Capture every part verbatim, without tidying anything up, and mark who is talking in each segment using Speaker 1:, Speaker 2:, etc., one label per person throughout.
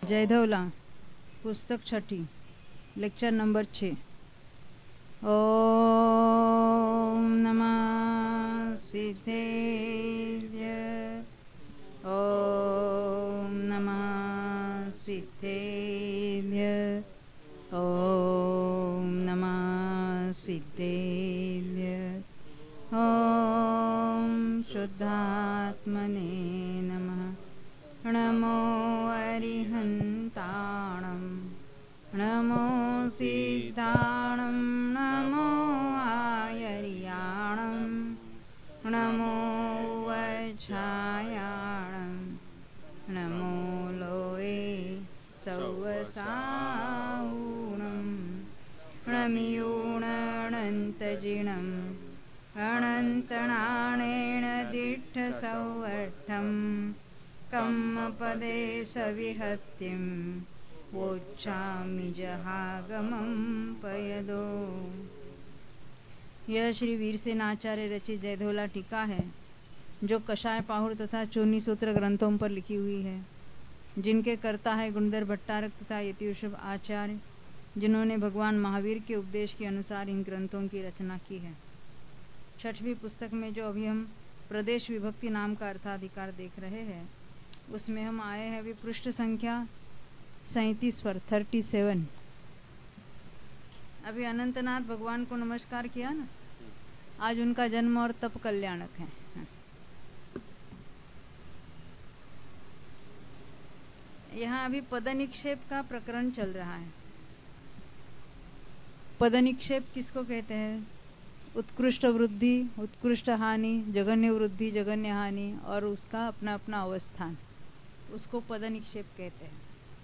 Speaker 1: जयधवला, पुस्तक छठी, lecture number छः। ओम नमः सिद्धेभ्य, ओम नमः सिद्धेभ्य, ओम नमः सिद्धेभ्य, ओम शुद्धात्मने नमः। नमो अरिहन्ताणं, नमो सिद्धाणं, नमो आयर्याणं, नमो वच्छायाणं, नमो लोये सौवसाहुणं, नमियूणनन्तजिणम् अनन्तनाणेन दिट्ठसौवट्ठम् कम्मपदे सविहत्यं वोच्छामि जहागमं पयदो। यह श्री वीरसेनाचार्य रचित जयधवला टीका है, जो कषाय पाहुर तथा चूर्णी सूत्र ग्रंथों पर लिखी हुई है, जिनके कर्ता है गुणधर भट्टारक तथा यतिवृषभ आचार्य, जिन्होंने भगवान महावीर के उपदेश के अनुसार इन ग्रंथों की रचना की है। छठवीं पुस्तक में जो अभी हम प्रदेश विभक्ति नाम का अर्थाधिकार देख रहे हैं, उसमें हम आए हैं अभी पृष्ठ संख्या सैंतीस पर, थर्टी सेवन। अभी अनंतनाथ भगवान को नमस्कार किया ना, आज उनका जन्म और तप कल्याणक है। यहाँ अभी पदनिक्षेप का प्रकरण चल रहा है। पदनिक्षेप किसको कहते हैं? उत्कृष्ट वृद्धि, उत्कृष्ट हानि, जघन्य वृद्धि, जघन्य हानि और उसका अपना अपना अवस्थान, उसको पदनिक्षेप कहते हैं।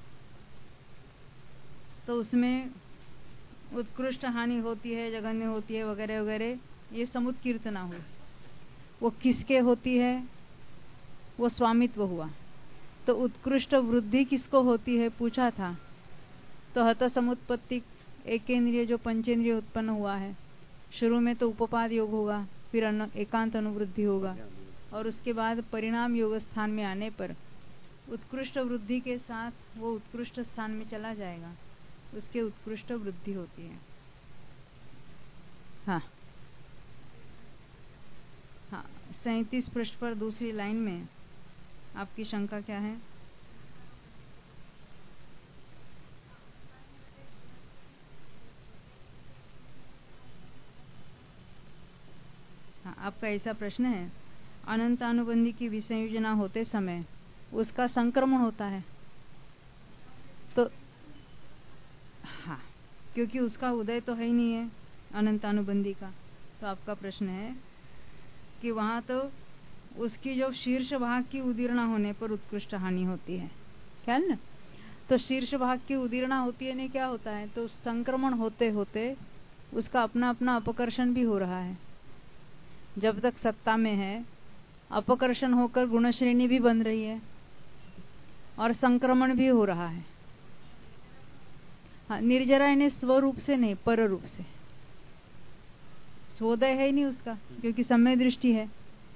Speaker 1: तो उसमें उत्कृष्ट हानि होती है, जघन्य होती है वगैरह वगैरह, ये समुत्कीर्तना हुई। वो किसके होती है? वो स्वामित्व हुआ। तो उत्कृष्ट वृद्धि किसको होती है पूछा था, तो हत समुत्पत्ति एकेंद्रिय जो पंचेंद्रिय उत्पन्न हुआ है, शुरू में तो उपपाद योग होगा, फिर एकांत अनुवृद्धि होगा और उसके बाद परिणाम योग स्थान में आने पर उत्कृष्ट वृद्धि के साथ वो उत्कृष्ट स्थान में चला जाएगा, उसके उत्कृष्ट वृद्धि होती है। हाँ हाँ सैंतीस पृष्ठ पर दूसरी लाइन में आपकी शंका क्या है? हाँ, आपका ऐसा प्रश्न है, अनंतानुबंधी की विसंयोजना होते समय उसका संक्रमण होता है। तो हाँ, क्योंकि उसका उदय तो है ही नहीं है अनंतानुबंधी का। तो आपका प्रश्न है कि वहां तो उसकी जो शीर्ष भाग की उदीर्णा होने पर उत्कृष्ट हानि होती है, ख्याल ना? तो शीर्ष भाग की उदीर्णा होती है नहीं, क्या होता है? तो संक्रमण होते होते उसका अपना अपना अपकर्षण भी हो रहा है। जब तक सत्ता में है, अपकर्षण होकर गुणश्रेणी भी बन रही है और संक्रमण भी हो रहा है। हाँ, निर्जरा यानी स्वरूप से नहीं, पर रूप से। स्वोदय है ही नहीं उसका, क्योंकि समय दृष्टि है।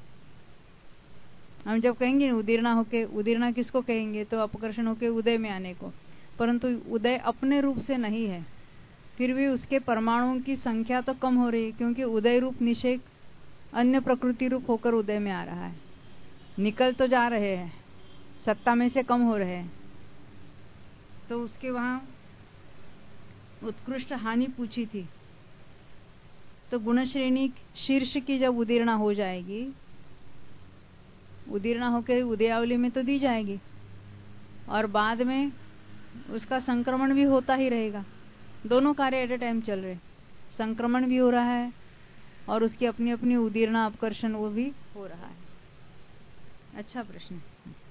Speaker 1: हम जब कहेंगे उदीर्णा होके, उदीर्णा किसको कहेंगे? तो अपकर्षण होके उदय में आने को। परंतु उदय अपने रूप से नहीं है, फिर भी उसके परमाणुओं की संख्या तो कम हो रही है, क्योंकि उदय रूप निषेक अन्य प्रकृति रूप होकर उदय में आ रहा है। निकल तो जा रहे हैं, सत्ता में से कम हो रहे हैं। तो उसके वहां उत्कृष्ट हानि पूछी थी, तो गुणश्रेणी शीर्ष की जब उदीर्णा हो जाएगी, उदीर्णा होकर उदयावली में तो दी जाएगी और बाद में उसका संक्रमण भी होता ही रहेगा। दोनों कार्य एट ए टाइम चल रहे, संक्रमण भी हो रहा है और उसकी अपनी अपनी उदीर्णा अपकर्षण वो भी हो रहा है। अच्छा प्रश्न।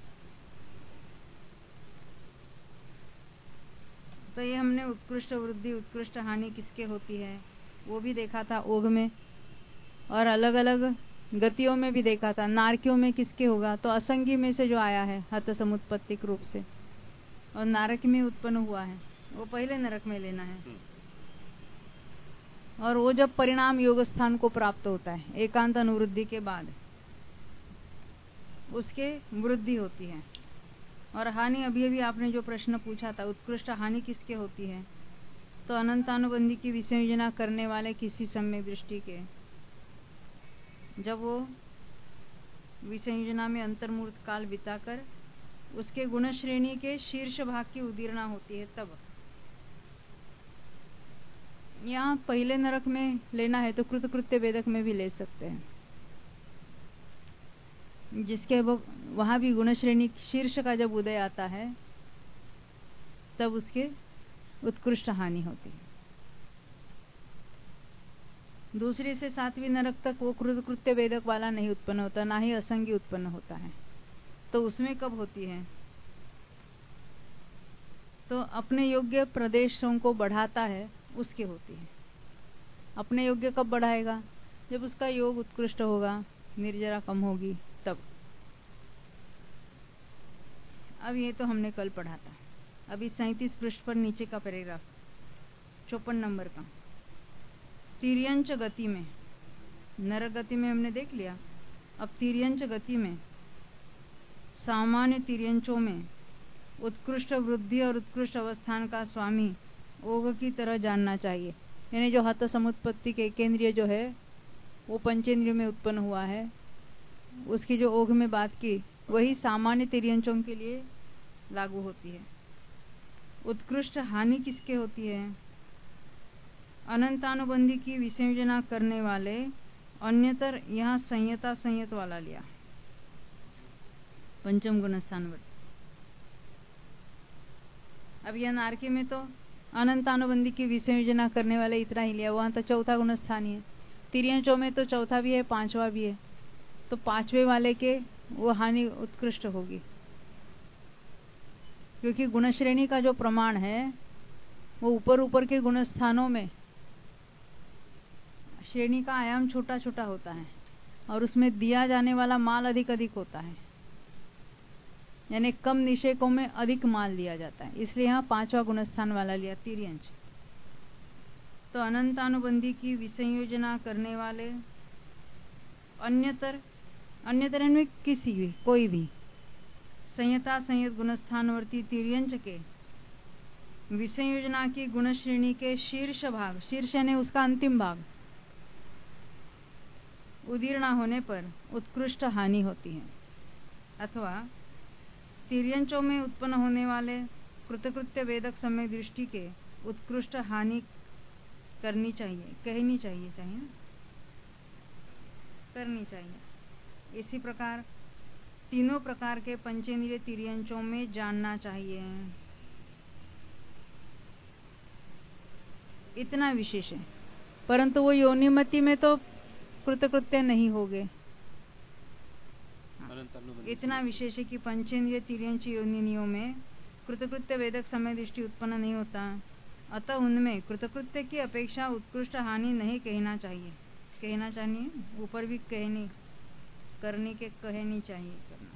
Speaker 1: तो ये हमने उत्कृष्ट वृद्धि, उत्कृष्ट हानि किसके होती है वो भी देखा था ओघ में, और अलग अलग गतियों में भी देखा था। नारकियों में किसके होगा? तो असंगी में से जो आया है हत समुत्पत्तिक रूप से, और नारक में उत्पन्न हुआ है, वो पहले नरक में लेना है। और वो जब परिणाम योग स्थान को प्राप्त होता है एकांत अनुवृद्धि के बाद, उसके वृद्धि होती है। और हानि, अभी अभी आपने जो प्रश्न पूछा था, उत्कृष्ट हानि किसके होती है? तो अनंतानुबंधी की विषयोजना करने वाले किसी सम्यक दृष्टि के, जब वो विषयोजना में अंतर्मुहूर्त काल बिताकर उसके गुण श्रेणी के शीर्ष भाग की उदीर्णा होती है, तब। यहाँ पहले नरक में लेना है तो कृतकृत्य वेदक में भी ले सकते हैं, जिसके वहां भी गुण श्रेणी शीर्ष का जब उदय आता है तब उसके उत्कृष्ट हानि होती है। दूसरी से सातवीं नरक तक वो कृतकृत्य वेदक वाला नहीं उत्पन्न होता, ना ही असंगी उत्पन्न होता है। तो उसमें कब होती है? तो अपने योग्य प्रदेशों को बढ़ाता है उसके होती है। अपने योग्य कब बढ़ाएगा? जब उसका योग उत्कृष्ट होगा, निर्जरा कम होगी, तब। अब ये तो हमने कल पढ़ा था। अभी सैंतीस पृष्ठ पर नीचे का पैराग्राफ, चौपन नंबर का। तिर्यंच गति में, नरक गति में हमने देख लिया। अब तिर्यंच गति में, सामान्य तिर्यंचों में उत्कृष्ट वृद्धि और उत्कृष्ट अवस्थान का स्वामी ओघ की तरह जानना चाहिए। यानी जो हत समुत्पत्ति के केंद्रीय जो है वो पंचेंद्रिय में उत्पन्न हुआ है, उसकी जो ओघ में बात की वही सामान्य तिर्यंचों के लिए लागू होती है। उत्कृष्ट हानि किसके होती है? अनंतानुबंधी की विसंयोजना करने वाले, अन्यतर यहाँ संयता संयत वाला लिया, पंचम गुण स्थान। अब यह नारकी में तो अनंतानुबंधी की विसंयोजना करने वाले इतना ही लिया, वहां तो चौथा गुण स्थान ही है। तिर्यंचों में तो चौथा भी है, पांचवा भी है, तो पांचवे वाले के वो हानि उत्कृष्ट होगी, क्योंकि गुण श्रेणी का जो प्रमाण है वो ऊपर ऊपर के गुण स्थानों में श्रेणी का आयाम छोटा छोटा होता है और उसमें दिया जाने वाला माल अधिक अधिक होता है, यानी कम निषेकों में अधिक माल दिया जाता है। इसलिए यहाँ पांचवा गुणस्थान वाला लिया, तिर्यंच। तो अनंतानुबंधी की विसंयोजना करने वाले, अन्यतर, अन्यतर में किसी भी, कोई भी संयता संयत गुणस्थानवर्ती तिर्यंच के विसंयोजना की गुण श्रेणी के शीर्ष भाग, शीर्ष यानी उसका अंतिम भाग, उदीर्ण होने पर उत्कृष्ट हानि होती है। अथवा तिर्यंचों में उत्पन्न होने वाले कृतकृत्य वेदक समय दृष्टि के उत्कृष्ट हानि करनी चाहिए, कहनी चाहिए, चाहिए ना, करनी चाहिए। इसी प्रकार तीनों प्रकार के पंचेंद्रिय तिर्यंचों में जानना चाहिए। इतना विशेष है, परंतु वो योनिमति में तो कृतकृत्य नहीं होगे। इतना विशेष है कि पंचेंद्रिय तिर्यंच योनियों में कृतकृत्य वेदक समय दृष्टि उत्पन्न नहीं होता, अतः उनमें कृतकृत्य की अपेक्षा उत्कृष्ट हानि नहीं कहना चाहिए। कहना चाहिए, ऊपर भी कहनी, करनी के कहनी चाहिए, करना।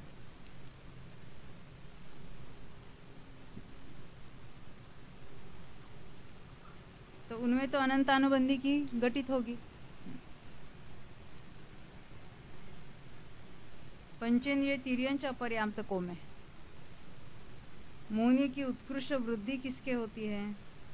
Speaker 1: तो उनमें तो अनंतानुबंधी की घटित होगी। पंचेंद्रिय तिर्यंच अपर्याप्तकों में मौनी की उत्कृष्ट वृद्धि किसके होती है?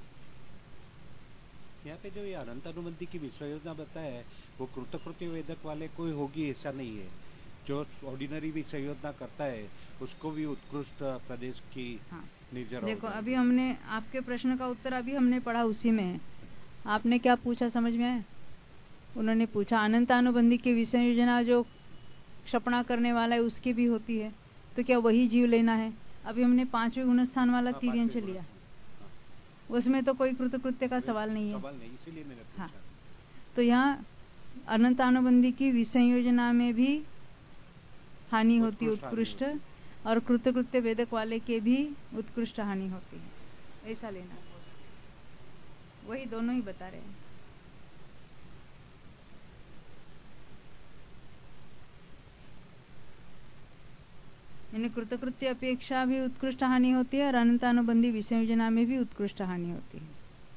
Speaker 2: यहाँ पे जो ये अनंतानुबंधी की विषयोजना बताया है वो कृतकृत्य वेदक वाले कोई होगी ऐसा नहीं है। जो ऑर्डिनरी भी संयोजना करता है उसको भी उत्कृष्ट प्रदेश की
Speaker 1: हाँ।
Speaker 2: निर्जरा।
Speaker 1: देखो अभी हमने आपके प्रश्न का उत्तर अभी हमने पढ़ा, उसी में है। आपने क्या पूछा समझ में आया? उन्होंने पूछा अनंतानुबंधी की विषयोजना जो क्षपणा करने वाला है उसकी भी होती है, तो क्या वही जीव लेना है? अभी हमने पांचवें गुणस्थान वाला तिर्यंच लिया, उसमें तो कोई कृतकृत्य का सवाल नहीं है,
Speaker 2: सवाल नहीं, इसीलिए मैंने पूछा।
Speaker 1: हाँ। तो यहाँ अनंतानुबंधी की विसंयोजना में भी हानि होती है उत्कृष्ट, और कृतकृत्य वेदक वाले के भी उत्कृष्ट हानि होती है, ऐसा लेना। वही दोनों ही बता रहे हैं। यानी कृतकृत्य अपेक्षा भी उत्कृष्ट हानि होती है और अनंतानुबंधी विसंयोजना में भी उत्कृष्ट हानि होती है।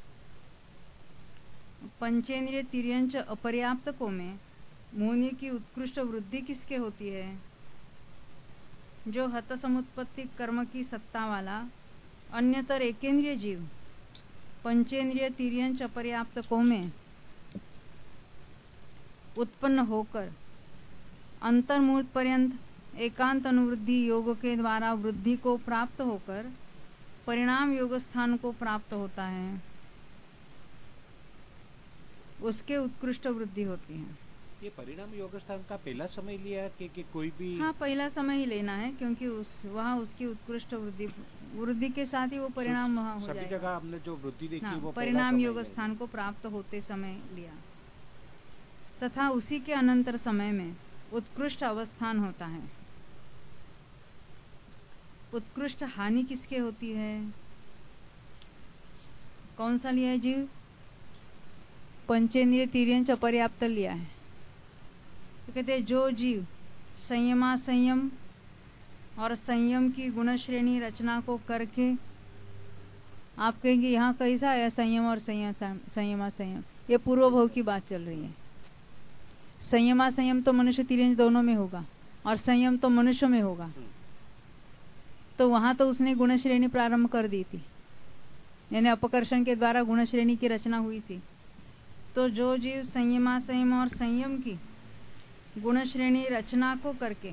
Speaker 1: पंचेंद्रिय तिर्यंच अपर्याप्तकों में मौनी की उत्कृष्ट वृद्धि किसके होती है? जो हत समुत्पत्ति कर्म की सत्ता वाला अन्यतर एकेंद्रिय जीव पंचेंद्रिय तिर्यंच अपर्याप्त को में उत्पन्न होकर अंतर्मूर्त पर्यंत एकांत अनुवृद्धि योग के द्वारा वृद्धि को प्राप्त होकर परिणाम योग स्थान को प्राप्त होता है, उसके उत्कृष्ट वृद्धि होती है।
Speaker 2: ये परिणाम योग स्थान का पहला समय लिया कि, कि कोई भी?
Speaker 1: हाँ, पहला समय ही लेना है, क्योंकि उस वहाँ उसकी उत्कृष्ट वृद्धि वृद्धि के साथ ही वो परिणाम वहाँ हो जाएगा।
Speaker 2: सभी जगह हमने जो वृद्धि देखी
Speaker 1: हाँ,
Speaker 2: वो
Speaker 1: परिणाम योग स्थान को प्राप्त होते समय लिया तथा उसी के अनंतर समय में उत्कृष्ट अवस्थान होता है। उत्कृष्ट हानि किसके होती है? कौन सा लिया है जीव? पंचेंद्रिय तिर्यंच अपर्याप्त लिया है। तो कहते हैं जो जीव संयमा संयम और संयम की गुण श्रेणी रचना को करके, आप कहेंगे यहाँ कैसा है संयम और संयम संयमा संयम? ये पूर्व भव की बात चल रही है। संयमा संयम तो मनुष्य तिर्यंच दोनों में होगा और संयम तो मनुष्य में होगा। तो वहां तो उसने गुण श्रेणी प्रारंभ कर दी थी, यानी अपकर्षण के द्वारा गुण श्रेणी की रचना हुई थी। तो जो जीव संयमा संयम और संयम की गुण श्रेणी रचना को करके,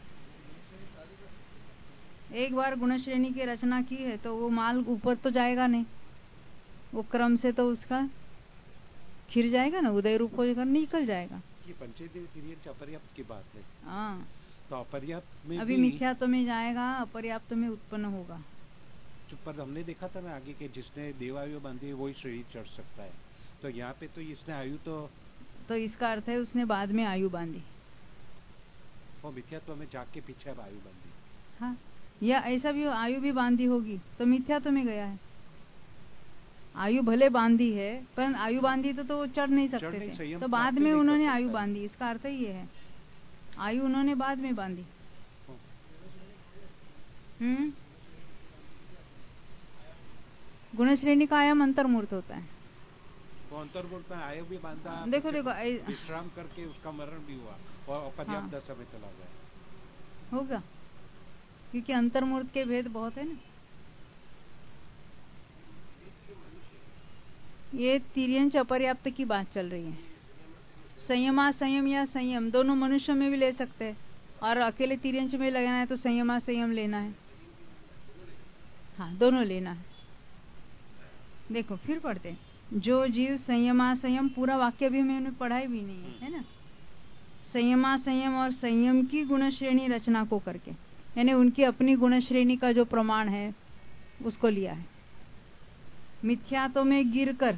Speaker 1: एक बार गुण श्रेणी की रचना की है तो वो माल ऊपर तो जाएगा नहीं, वो क्रम से तो उसका खिर जाएगा ना, उदय रूप होकर निकल जाएगा।
Speaker 2: ये पंचेंद्रिय तिर्यंच अपर्याप्त की बात है।
Speaker 1: हाँ,
Speaker 2: तो अपर्याप्त में
Speaker 1: अभी मिथ्यात्व में जाएगा, अपर्याप्त में उत्पन्न होगा।
Speaker 2: पर हमने देखा था ना आगे के जिसने देवायु बांधी है वही श्रेणी चढ़ सकता है। तो यहाँ पे तो इसने आयु तो
Speaker 1: तो इसका अर्थ है उसने बाद में आयु बांधी,
Speaker 2: वो मिथ्यात्व में जाग के पीछे अब आयु बांधी।
Speaker 1: हाँ, या ऐसा भी आयु भी बांधी होगी तो मिथ्यात्व में गया है। आयु भले बांधी है पर आयु बांधी तो, तो वो चढ़ नहीं सकते नहीं, थे तो बाद में उन्होंने आयु बांधी। इसका अर्थ ही ये है, आयु उन्होंने बाद में बांधी। हम्म गुण श्रेणी का आयाम अंतर्मूर्त होता है।
Speaker 2: वो अंतर्मूर्त में आयु भी बांधा,
Speaker 1: देखो देखो
Speaker 2: विश्राम करके उसका मरण भी हुआ और अपर्याप्त दशा में चला गया
Speaker 1: होगा, क्योंकि अंतर्मूर्त के भेद बहुत है ना। ये तिर्यंच अपर्याप्त की बात चल रही है। संयमा संयम या संयम दोनों मनुष्य में भी ले सकते हैं, और अकेले तिर्यंच में लगाना है तो संयमा संयम लेना है। हाँ, दोनों लेना है। देखो फिर पढ़ते हैं, जो जीव संयमा संयम, पूरा वाक्य भी मैंने पढ़ाई भी नहीं है, है ना। संयमा संयम और संयम की गुण श्रेणी रचना को करके, यानी उनकी अपनी गुण श्रेणी का जो प्रमाण है उसको लिया है। मिथ्यात्व में गिरकर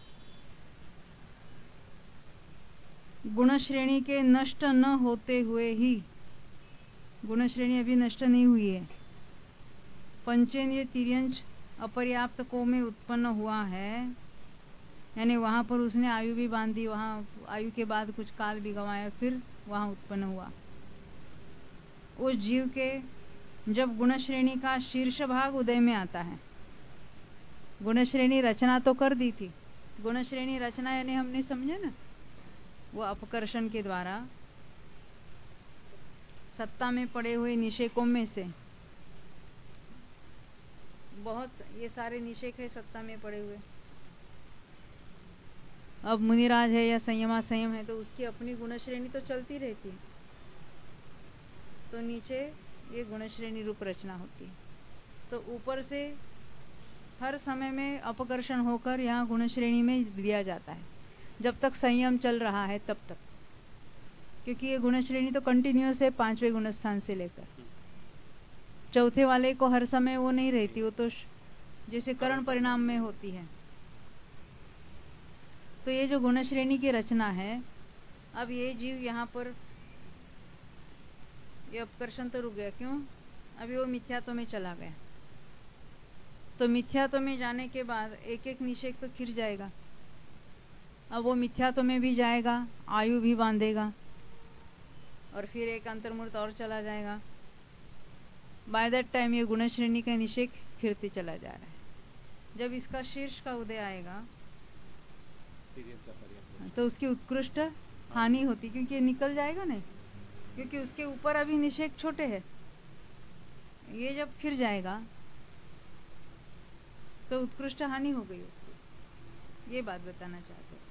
Speaker 1: गुण श्रेणी के नष्ट न होते हुए ही, गुण श्रेणी अभी नष्ट नहीं हुई है, पंचेंद्रिय तिर्यंच अपर्याप्त को में उत्पन्न हुआ है, यानी वहां पर उसने आयु भी बांधी, वहां आयु के बाद कुछ काल भी गंवाया, फिर वहां उत्पन्न हुआ। उस जीव के जब गुण श्रेणी का शीर्ष भाग उदय में आता है, गुण श्रेणी रचना तो कर दी थी, गुण श्रेणी रचना यानी हमने समझे ना, वो अपकर्षण के द्वारा सत्ता में पड़े हुए निषेकों में से, बहुत ये सारे निषेक है सत्ता में पड़े हुए। अब मुनिराज है या संयमा संयम है तो उसकी अपनी गुण श्रेणी तो चलती रहती है, तो नीचे ये गुण श्रेणी रूप रचना होती है। तो ऊपर से हर समय में अपकर्षण होकर यहाँ गुण श्रेणी में दिया जाता है, जब तक संयम चल रहा है तब तक, क्योंकि ये गुण श्रेणी तो कंटिन्यूअस है, पांचवें गुण स्थान से लेकर चौथे वाले को हर समय वो नहीं रहती, वो तो जैसे करण परिणाम में होती है। तो ये जो गुण श्रेणी की रचना है, अब ये जीव यहाँ पर ये अपकर्षण तो रुक गया, क्यों? अभी वो मिथ्यात्व में चला गया। तो मिथ्यात्व में जाने के बाद एक एक निषेक तो खिर जाएगा। अब वो मिथ्यात्व में भी जाएगा, आयु भी बांधेगा, और फिर एक अंतर्मूर्त और चला जाएगा। बाय दैट टाइम ये गुण श्रेणी का निषेक फिरते चला जा रहा है। जब इसका शीर्ष का उदय आएगा तो उसकी उत्कृष्ट हानि होती, क्योंकि ये निकल जाएगा नहीं, क्योंकि उसके ऊपर अभी निषेक छोटे हैं, ये जब फिर जाएगा तो उत्कृष्ट हानि हो गई उसकी, ये बात बताना चाहते हैं।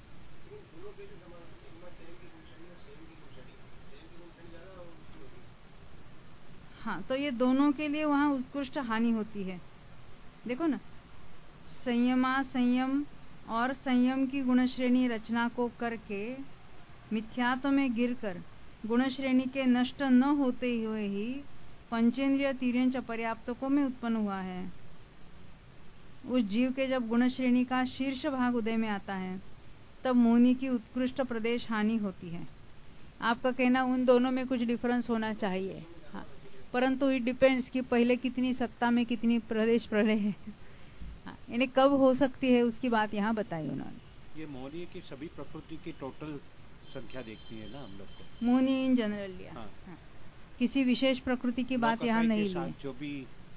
Speaker 1: हाँ, तो ये दोनों के लिए वहाँ उत्कृष्ट हानि होती है। देखो ना, संयमा संयम और संयम की गुण श्रेणी रचना को करके मिथ्यात्व में गिरकर गुण श्रेणी के नष्ट न होते हुए ही पंचेंद्रिय तीर्यंच पर्याप्तकों में उत्पन्न हुआ है। उस जीव के जब गुण श्रेणी का शीर्ष भाग उदय में आता है तब मोहिनी की उत्कृष्ट प्रदेश हानि होती है। आपका कहना उन दोनों में कुछ डिफरेंस होना चाहिए, हाँ, परंतु इट डिपेंड्स कि पहले कितनी सत्ता में कितनी प्रदेश प्रलय है, हाँ, यानी कब हो सकती है उसकी बात यहाँ बताई उन्होंने।
Speaker 2: ये मोहिनी की सभी प्रकृति की टोटल संख्या देखती है ना हम लोग को,
Speaker 1: मोहिनी इन जनरल लिया, हाँ। हाँ, किसी विशेष प्रकृति की बात यहाँ नहीं ली।
Speaker 2: जो भी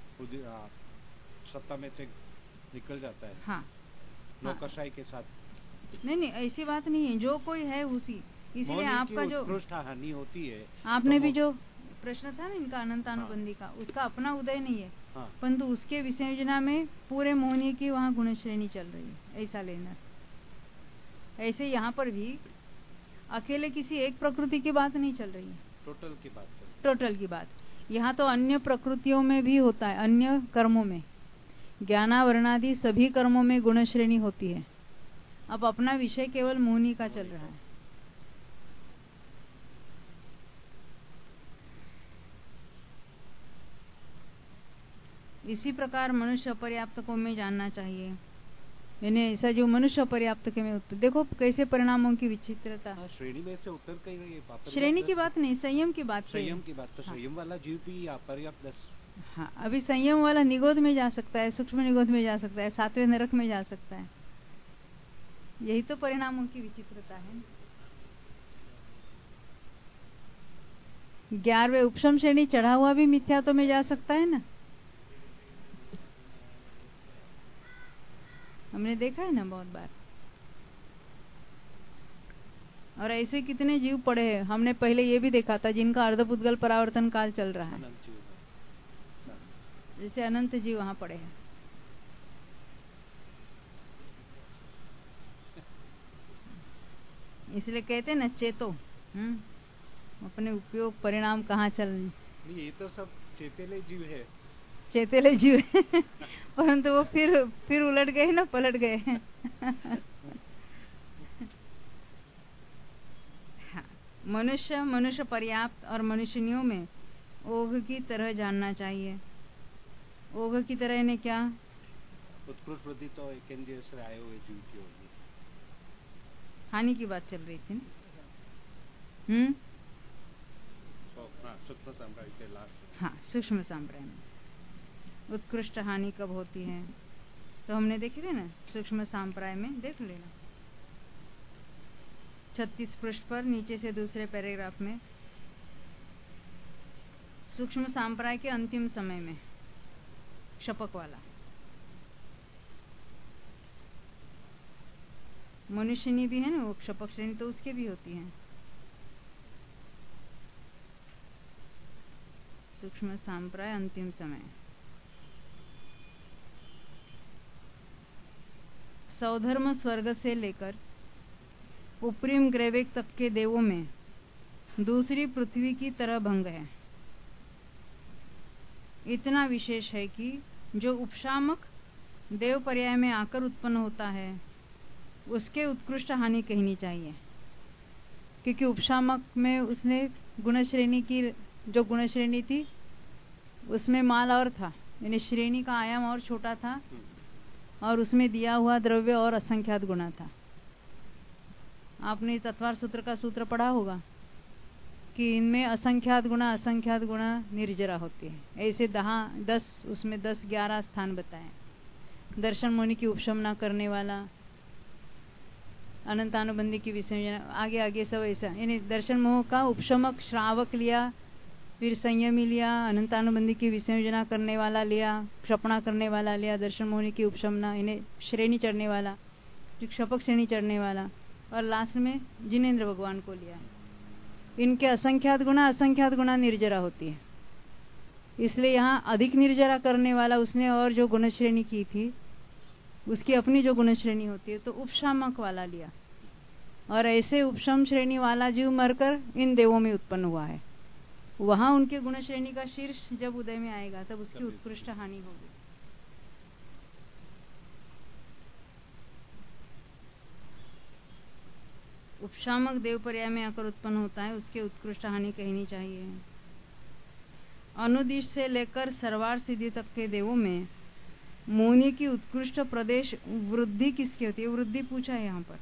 Speaker 2: सत्ता में से निकल जाता है,
Speaker 1: हाँ,
Speaker 2: लोकशाही के साथ
Speaker 1: नहीं नहीं ऐसी बात नहीं है, जो कोई है उसी, इसलिए आपका जो
Speaker 2: उत्कृष्ट हानि होती है,
Speaker 1: आपने भी जो प्रश्न था ना इनका अनंतानुबंधी का, उसका अपना उदय नहीं है,
Speaker 2: हाँ,
Speaker 1: परंतु उसके विषयोजना में पूरे मोहिनी की वहाँ गुण श्रेणी चल रही है, ऐसा लेना। ऐसे यहाँ पर भी अकेले किसी एक प्रकृति की बात नहीं चल रही है,
Speaker 2: टोटल की बात चल
Speaker 1: टोटल की बात। यहाँ तो अन्य प्रकृतियों में भी होता है, अन्य कर्मों में, ज्ञानावरणादि सभी कर्मों में गुण श्रेणी होती है। अब अपना विषय केवल मोहिनी का चल रहा है। इसी प्रकार मनुष्य पर्याप्तकों में जानना चाहिए, यानी ऐसा जो मनुष्य पर्याप्त के में उत्तर, देखो कैसे परिणामों की विचित्रता।
Speaker 2: हाँ, श्रेणी में से उत्तर कहीं नहीं,
Speaker 1: श्रेणी की बात नहीं, संयम की बात,
Speaker 2: संयम की बात। तो
Speaker 1: हाँ,
Speaker 2: संयम वाला जीव भी अपर्याप्त।
Speaker 1: हाँ, अभी संयम वाला निगोद में जा सकता है, सूक्ष्म निगोद में जा सकता है, सातवें नरक में जा सकता है। यही तो परिणामों की विचित्रता है। ग्यारहवें उपशम श्रेणी चढ़ा हुआ भी मिथ्यात्व में जा सकता है ना, हमने देखा है ना बहुत बार। और ऐसे कितने जीव पड़े हैं, हमने पहले ये भी देखा था जिनका अर्धपुद्गल परावर्तन काल चल रहा है, जैसे अनंत जीव वहां पड़े हैं। इसलिए कहते हैं ना चेतो, हम्म अपने उपयोग परिणाम कहाँ चल।
Speaker 2: ये तो सब चेतेले जीव है,
Speaker 1: चेतेले जीव है परंतु वो फिर फिर उलट गए ना, पलट गए हाँ, मनुष्य मनुष्य पर्याप्त और मनुष्यनियों में ओघ की तरह जानना चाहिए। ओघ की तरह ने क्या,
Speaker 2: उत्कृष्ट वृद्धि तो एक इंद्रिय से आए हुए जीव की होगी।
Speaker 1: हानि की बात चल रही थी। हम्म
Speaker 2: सूक्ष्म संप्राय के लास्ट,
Speaker 1: हाँ, सूक्ष्म संप्राय में उत्कृष्ट हानि कब होती है, तो हमने देखे थे ना सूक्ष्म संप्राय में, देख लेना छत्तीस पृष्ठ पर नीचे से दूसरे पैराग्राफ में, सूक्ष्म संप्राय के अंतिम समय में शपक वाला। मनुष्यनी भी है ना वो शपक श्रेणी, तो उसके भी होती है। सूक्ष्म संप्राय अंतिम समय, सौधर्म स्वर्ग से लेकर उपरिम ग्रेवेक तक के देवों में दूसरी पृथ्वी की तरह भंग है। इतना विशेष है कि जो उपशामक देव पर्याय में आकर उत्पन्न होता है उसके उत्कृष्ट हानि कहनी चाहिए, क्योंकि उपशामक में उसने गुण श्रेणी की, जो गुण श्रेणी थी उसमें माल और था, यानी श्रेणी का आयाम और छोटा था और उसमें दिया हुआ द्रव्य और असंख्यात गुणा था। आपने तत्वार सूत्र का सूत्र पढ़ा होगा कि इनमें असंख्यात गुणा असंख्यात गुणा निर्जरा होती है। ऐसे दहा दस उसमें दस ग्यारह स्थान बताए। दर्शन मुनि की उपशमना करने वाला, अनंतानुबंधी की विसंयोजना, आगे आगे सब ऐसा, यानी दर्शन मोह का उपशमक श्रावक लिया, फिर संयमी लिया, अनंतानुबंधी की विसंयोजना करने वाला लिया, क्षपणा करने वाला लिया, दर्शन मोहिनी की उपशमना, इन्हें श्रेणी चढ़ने वाला, क्षपक श्रेणी चढ़ने वाला, और लास्ट में जिनेन्द्र भगवान को लिया। इनके असंख्यात गुणा असंख्यात गुणा निर्जरा होती है, इसलिए यहाँ अधिक निर्जरा करने वाला उसने और जो गुण श्रेणी की थी उसकी अपनी जो गुण श्रेणी होती है तो उपशामक वाला लिया, और ऐसे उपशम श्रेणी वाला जीव मरकर इन देवों में उत्पन्न हुआ है। वहां उनके गुण श्रेणी का शीर्ष जब उदय में आएगा तब उसकी उत्कृष्ट हानि होगी। उपशामक देव पर्याय में आकर उत्पन्न होता है, उसके उत्कृष्ट हानि कहनी चाहिए। अनुदिश से लेकर सर्वार सिद्धि तक के देवों में मौनी की उत्कृष्ट प्रदेश वृद्धि किसकी होती है? वृद्धि पूछा है यहाँ पर।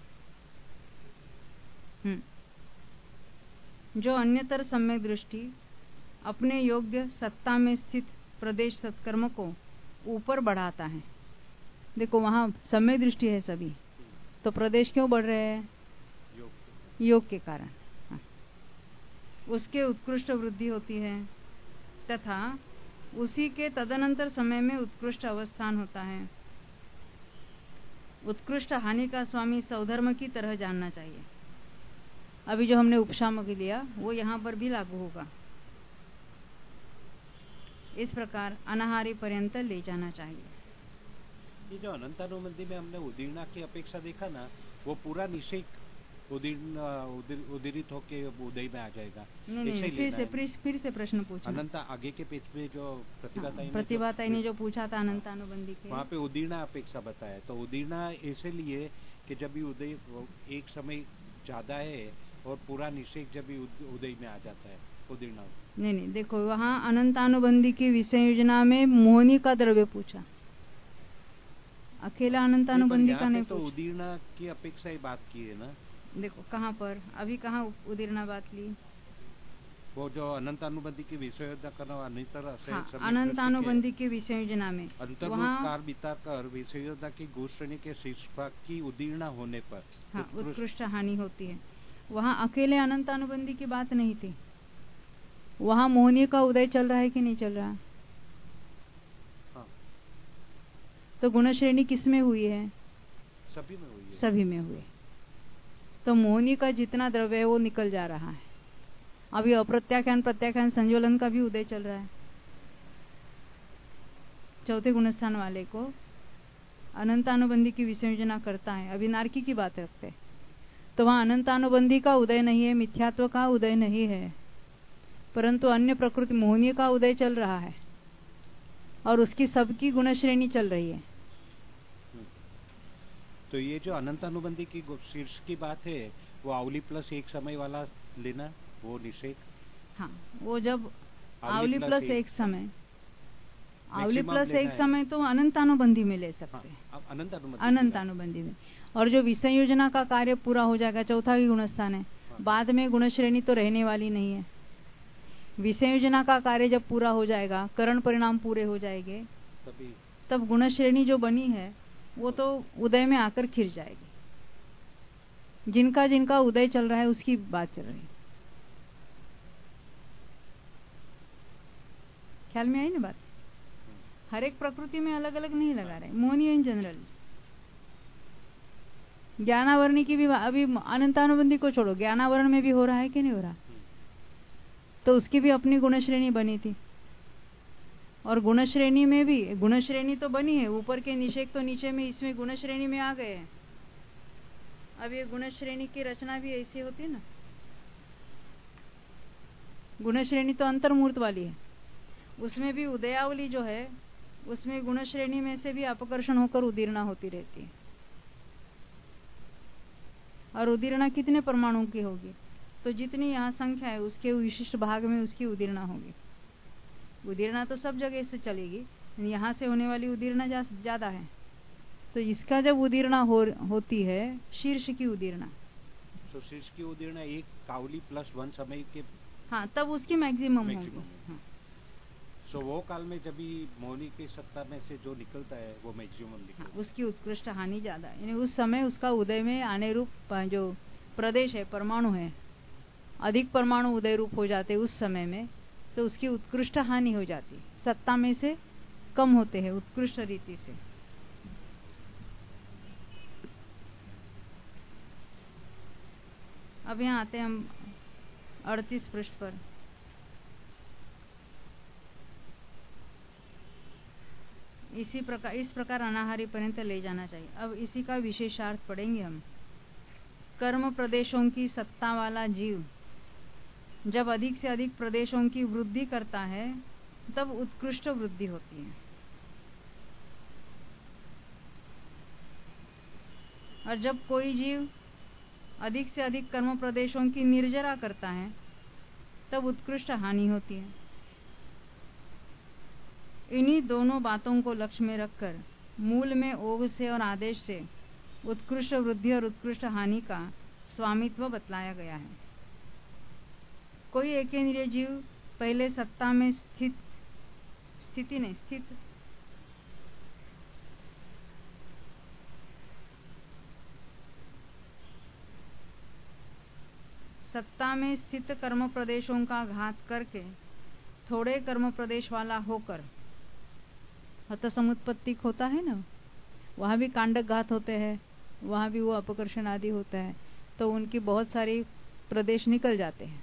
Speaker 1: हम्म जो अन्यतर सम्यक दृष्टि अपने योग्य सत्ता में स्थित प्रदेश सत्कर्म को ऊपर बढ़ाता है। देखो वहां सम्यक दृष्टि है सभी, तो प्रदेश क्यों बढ़ रहे हैं? योग, योग के कारण। हाँ। उसके उत्कृष्ट वृद्धि होती है तथा उसी के तदनंतर समय में उत्कृष्ट अवस्थान होता है। उत्कृष्ट हानि का स्वामी सौधर्म की तरह जानना चाहिए। अभी जो हमने उपशामक लिया वो यहाँ पर भी लागू होगा। इस प्रकार अनाहारी पर्यंत ले जाना चाहिए।
Speaker 2: ये जो अनंतानुबंधी में हमने उदीर्णा की अपेक्षा देखा ना, वो पूरा निषेक उदीर्ण उदीरित होके उदय में आ जाएगा।
Speaker 1: नहीं नहीं फिर से फिर, फिर से प्रश्न पूछना।
Speaker 2: अनंत आगे के पेज पे जो प्रतिभाताई
Speaker 1: हाँ, प्रतिभाताई ने जो पूछा था अनंतानुबंधी के,
Speaker 2: वहाँ पे उदीर्णा अपेक्षा बताया। तो उदीर्णा इसलिए कि जब भी उदय एक समय ज्यादा है और पूरा निषेक जब भी उदय में आ जाता है उदीर्णा।
Speaker 1: नहीं नहीं देखो वहाँ अनंतानुबंधी की विषय योजना में मोहनी का द्रव्य पूछा, अकेला अनंतानुबंधी का नहीं।
Speaker 2: तो उदीर्णा की अपेक्षा ही बात की है ना।
Speaker 1: देखो कहाँ पर अभी कहाँ उदीर्णा बात ली?
Speaker 2: वो जो अनंतानुबंधी की विषय योजना करना
Speaker 1: हाँ, अनंतानुबंधी की विषय योजना में
Speaker 2: अंतर्भूतकार बिताकर विषय योजना की गुण श्रेणी के शीर्ष भाग की उदीर्णा होने पर
Speaker 1: हाँ, उत्कृष्ट हानि होती है। वहाँ अकेले अनंतानुबंधी की बात नहीं थी, वहाँ मोहनी का उदय चल रहा है कि नहीं चल रहा?
Speaker 2: हाँ।
Speaker 1: तो गुण श्रेणी किस में हुई है?
Speaker 2: सभी में हुई है।
Speaker 1: सभी में हुए। तो मोहनी का जितना द्रव्य है वो निकल जा रहा है। अभी अप्रत्याख्यान प्रत्याख्यान संज्वलन का भी उदय चल रहा है। चौथे गुणस्थान वाले को अनंतानुबंधी की विसंयोजना करता है। अभी नारकी की बात रखते हैं तो वहां अनंतानुबंधी का उदय नहीं है, मिथ्यात्व का उदय नहीं है, परंतु अन्य प्रकृति मोहनी का उदय चल रहा है और उसकी सबकी गुण श्रेणी चल रही है।
Speaker 2: तो ये जो अनंतानुबंधी की शीर्ष की बात है वो आवली प्लस एक समय वाला लेना, वो निषेक।
Speaker 1: हाँ, वो जब आवली प्लस एक, एक समय आवली प्लस एक समय तो अनंतानुबंधी में ले सकते हैं।
Speaker 2: हाँ, अनंतानुबंधी
Speaker 1: अनंतानुबंधी में। और जो विषय योजना का कार्य पूरा हो जाएगा, चौथा ही गुणस्थान है। हाँ। बाद में गुण श्रेणी तो रहने वाली नहीं है। विषय योजना का कार्य जब पूरा हो जाएगा, करण परिणाम पूरे हो जाएंगे, तभी तब गुण श्रेणी जो बनी है वो तो उदय में आकर खिर जाएगी। जिनका जिनका उदय चल रहा है उसकी बात चल रही है। ख्याल में आई ना बात? हर एक प्रकृति में अलग अलग नहीं लगा रहे, मोहनी इन जनरल। ज्ञानावरणी की भी अभी अनंतानुबंधी को छोड़ो, ज्ञानावरण में भी हो रहा है कि नहीं हो रहा? तो उसकी भी अपनी गुण श्रेणी बनी थी और गुण श्रेणी में भी गुण श्रेणी तो बनी है, ऊपर के निषेक तो नीचे में इसमें गुण श्रेणी में आ गए हैं। अब ये गुण श्रेणी की रचना भी ऐसी होती है ना। गुण श्रेणी तो अंतर्मूर्त वाली है, उसमें भी उदयावली जो है उसमें गुण श्रेणी में से भी अपकर्षण होकर उदीर्णा होती रहती है। और उदीर्णा कितने परमाणु की होगी? तो जितनी यहाँ संख्या है उसके विशिष्ट भाग में उसकी उदीर्णा होगी। उदीर्णा तो सब जगह से चलेगी, यहाँ से होने वाली उदीर्णा ज्यादा है। तो इसका जब उदीर्णा हो, होती है शीर्ष की उदीर्णा,
Speaker 2: तो शीर्ष की उदीर्णा एक कावली प्लस वन समय के,
Speaker 1: हाँ, तब उसकी मैक्सिमम होगी। हाँ।
Speaker 2: सो वो काल में जब भी मौनी की सत्ता में से जो निकलता है वो मैक्सिमम निकलता है।
Speaker 1: हाँ, उसकी उत्कृष्ट हानि ज्यादा है। यानी उस समय उसका उदय में आने रूप जो प्रदेश है, परमाणु है, अधिक परमाणु उदय रूप हो जाते उस समय में, तो उसकी उत्कृष्ट हानि हो जाती, सत्ता में से कम होते हैं उत्कृष्ट रीति से। अब यहाँ आते हैं हम अड़तीस पृष्ठ पर। इसी प्रकार इस प्रकार अनाहारी पर्यंत ले जाना चाहिए। अब इसी का विशेषार्थ पढ़ेंगे हम। कर्म प्रदेशों की सत्ता वाला जीव जब अधिक से अधिक प्रदेशों की वृद्धि करता है तब उत्कृष्ट वृद्धि होती है, और जब कोई जीव अधिक से अधिक कर्म प्रदेशों की निर्जरा करता है तब उत्कृष्ट हानि होती है। इन्हीं दोनों बातों को लक्ष्य में रखकर मूल में ओघ से और आदेश से उत्कृष्ट वृद्धि और उत्कृष्ट हानि का स्वामित्व बतलाया गया है। कोई एकेंद्रिय जीव पहले सत्ता में स्थित स्थिति नहीं स्थित सत्ता में स्थित कर्म प्रदेशों का घात करके थोड़े कर्म प्रदेश वाला होकर, हत समुत्पत्तिक होता है ना, वहां भी कांडक घात होते हैं, वहां भी वो अपकर्षण आदि होता है, तो उनकी बहुत सारी प्रदेश निकल जाते हैं।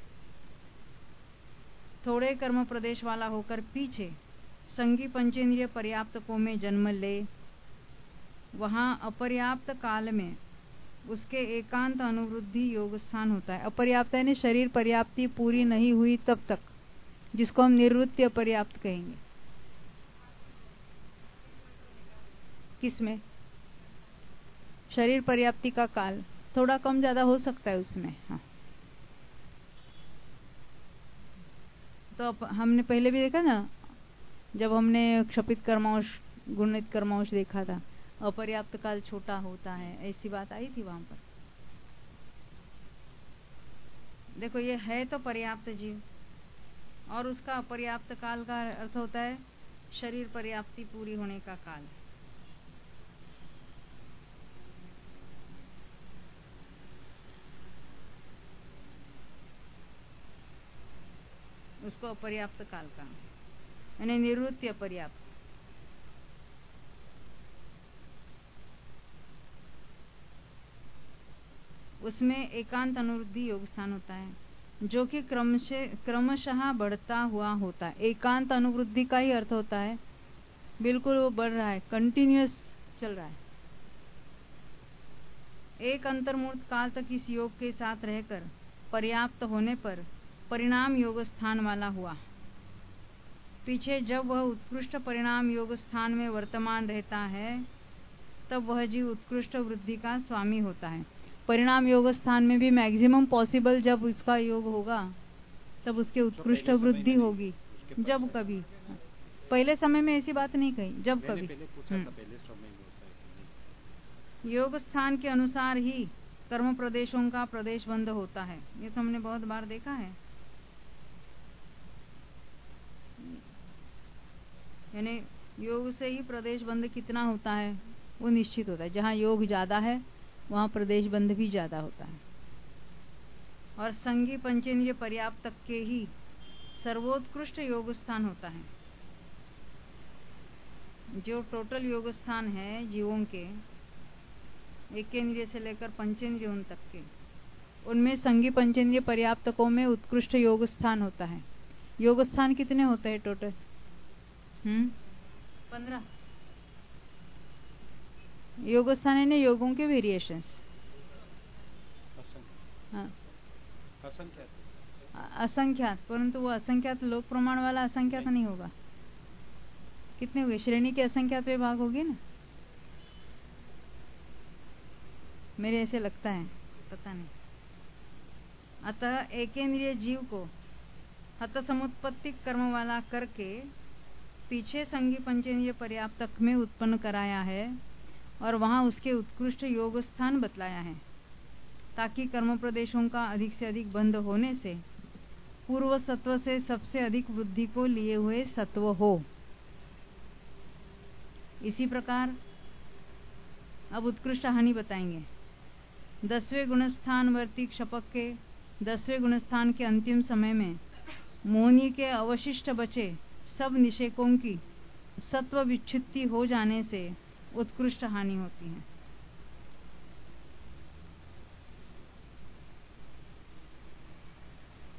Speaker 1: थोड़े कर्म प्रदेश वाला होकर पीछे संगी पंचेंद्रिय पर्याप्तकों में जन्म ले, वहां अपर्याप्त काल में उसके एकांत अनुवृद्धि योग स्थान होता है। अपर्याप्त यानी शरीर पर्याप्ति पूरी नहीं हुई तब तक, जिसको हम निवृत्ति अपर्याप्त कहेंगे। किसमें? शरीर पर्याप्ति का काल थोड़ा कम ज्यादा हो सकता है उसमें। हाँ, तो हमने पहले भी देखा ना, जब हमने क्षपित कर्मांश गुणित कर्मांश देखा था, अपर्याप्त काल छोटा होता है, ऐसी बात आई थी वहां पर। देखो, ये है तो पर्याप्त जीव, और उसका अपर्याप्त काल का अर्थ होता है शरीर पर्याप्ति पूरी होने का काल। उसको अपर्याप्त काल का यानी निवृत्ति अपर्याप्त। उसमें एकांत अनुवृद्धि योग स्थान होता है, जो कि क्रमशः बढ़ता हुआ होता है। एकांत अनुवृद्धि का ही अर्थ होता है बिल्कुल वो बढ़ रहा है, कंटिन्यूअस चल रहा है। एक अंतर्मूर्त काल तक इस योग के साथ रहकर पर्याप्त होने पर परिणाम योग स्थान वाला हुआ। पीछे जब वह उत्कृष्ट परिणाम योग स्थान में वर्तमान रहता है तब वह जीव उत्कृष्ट वृद्धि का स्वामी होता है। परिणाम योग स्थान में भी मैक्सिमम पॉसिबल जब उसका योग होगा तब उसके उत्कृष्ट वृद्धि होगी। जब कभी पहले समय में ऐसी बात नहीं कही, जब कभी योग स्थान के अनुसार ही कर्म प्रदेशों का प्रदेश बंद होता है। ये तो हमने बहुत बार देखा है। यानी योग से ही प्रदेश बंद कितना होता है वो निश्चित होता है। जहाँ योग ज्यादा है वहाँ प्रदेश बंद भी ज्यादा होता है। और संगी पंचेंद्रिय पर्याप्त के ही सर्वोत्कृष्ट योग स्थान होता है। जो टोटल योग स्थान है जीवों के, एकेंद्रिय से लेकर पंचेंद्रियों तक के, उनमें संगी पंचेंद्रिय पर्याप्तकों में उत्कृष्ट योग स्थान होता है। योग स्थान कितने होते हैं टोटल? हम्म पंद्रह योग स्थान है ना, योगों के वेरिएशंस। हाँ, असंख्यात, परंतु वो असंख्यात लोक प्रमाण वाला असंख्यात नहीं होगा। कितने हुए? श्रेणी के असंख्यात विभाग होगी ना, मेरे ऐसे लगता है, पता नहीं। अतः एकेंद्रिय जीव को हत समुत्पत्तिक कर्म वाला करके पीछे संगी पंचेंद्रिय पर्याप्तक में उत्पन्न कराया है और वहां उसके उत्कृष्ट योग स्थान बतलाया है, ताकि कर्म प्रदेशों का अधिक से अधिक बंध होने से पूर्व सत्व से सबसे अधिक वृद्धि को लिए हुए सत्व हो। इसी प्रकार अब उत्कृष्ट हानि बताएंगे। दसवें गुणस्थान वर्ती क्षपक के दसवें गुणस्थान के अंतिम समय में मोहनी के अवशिष्ट बचे सब निषेकों की सत्व विच्छित्ति हो जाने से उत्कृष्ट हानि होती है।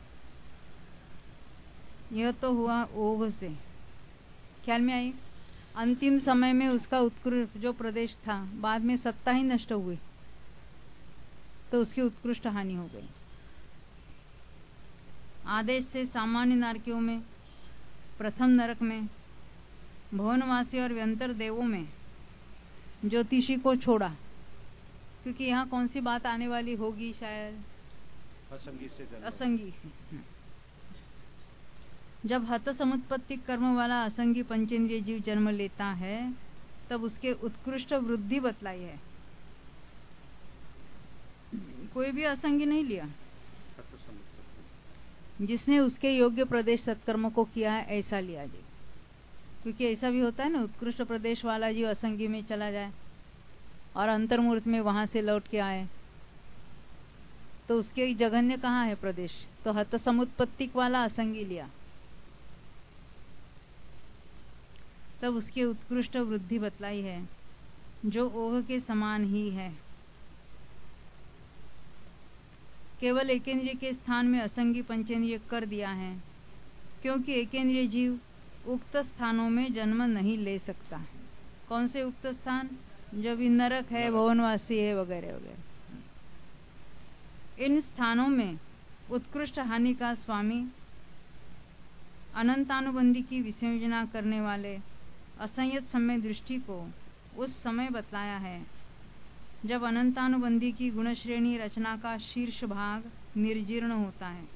Speaker 1: यह तो हुआ ओघ से, ख्याल में आई। अंतिम समय में उसका उत्कृष्ट जो प्रदेश था, बाद में सत्ता ही नष्ट हुई तो उसकी उत्कृष्ट हानि हो गई। आदेश से सामान्य नारकियों में, प्रथम नरक में, भुवनवासी और व्यंतर देवों में ज्योतिषी को छोड़ा, क्योंकि यहाँ कौन सी बात आने वाली होगी, शायद
Speaker 2: असंगी से जन्म।
Speaker 1: असंगी से। जब हत समुत्पत्ति कर्म वाला असंगी पंचेंद्रिय जीव जन्म लेता है तब उसके उत्कृष्ट वृद्धि बतलाई है। कोई भी असंगी नहीं लिया, जिसने उसके योग्य प्रदेश सत्कर्म को किया है ऐसा लिया जी। क्योंकि ऐसा भी होता है ना, उत्कृष्ट प्रदेश वाला जीव असंगी में चला जाए और अंतर्मूर्त में वहां से लौट के आए तो उसके जघन्य कहाँ है प्रदेश, तो हत समुत्पत्तिक वाला असंगी लिया तब उसकी उत्कृष्ट वृद्धि बतलाई है, जो ओह के समान ही है। केवल एकेंद्रिय के स्थान में असंगी पंचेंद्रिय कर दिया है, क्योंकि एकेंद्रिय जीव उक्त स्थानों में जन्म नहीं ले सकता। कौन से उक्त स्थान, जो भी नरक है, भुवनवासी है, वगैरह वगैरह। इन स्थानों में उत्कृष्ट हानि का स्वामी अनंतानुबंधी की विसंयोजना करने वाले असंयत समय दृष्टि को उस समय बतलाया है जब अनंतानुबंधी की गुणश्रेणी रचना का शीर्ष भाग निर्जीर्ण होता है।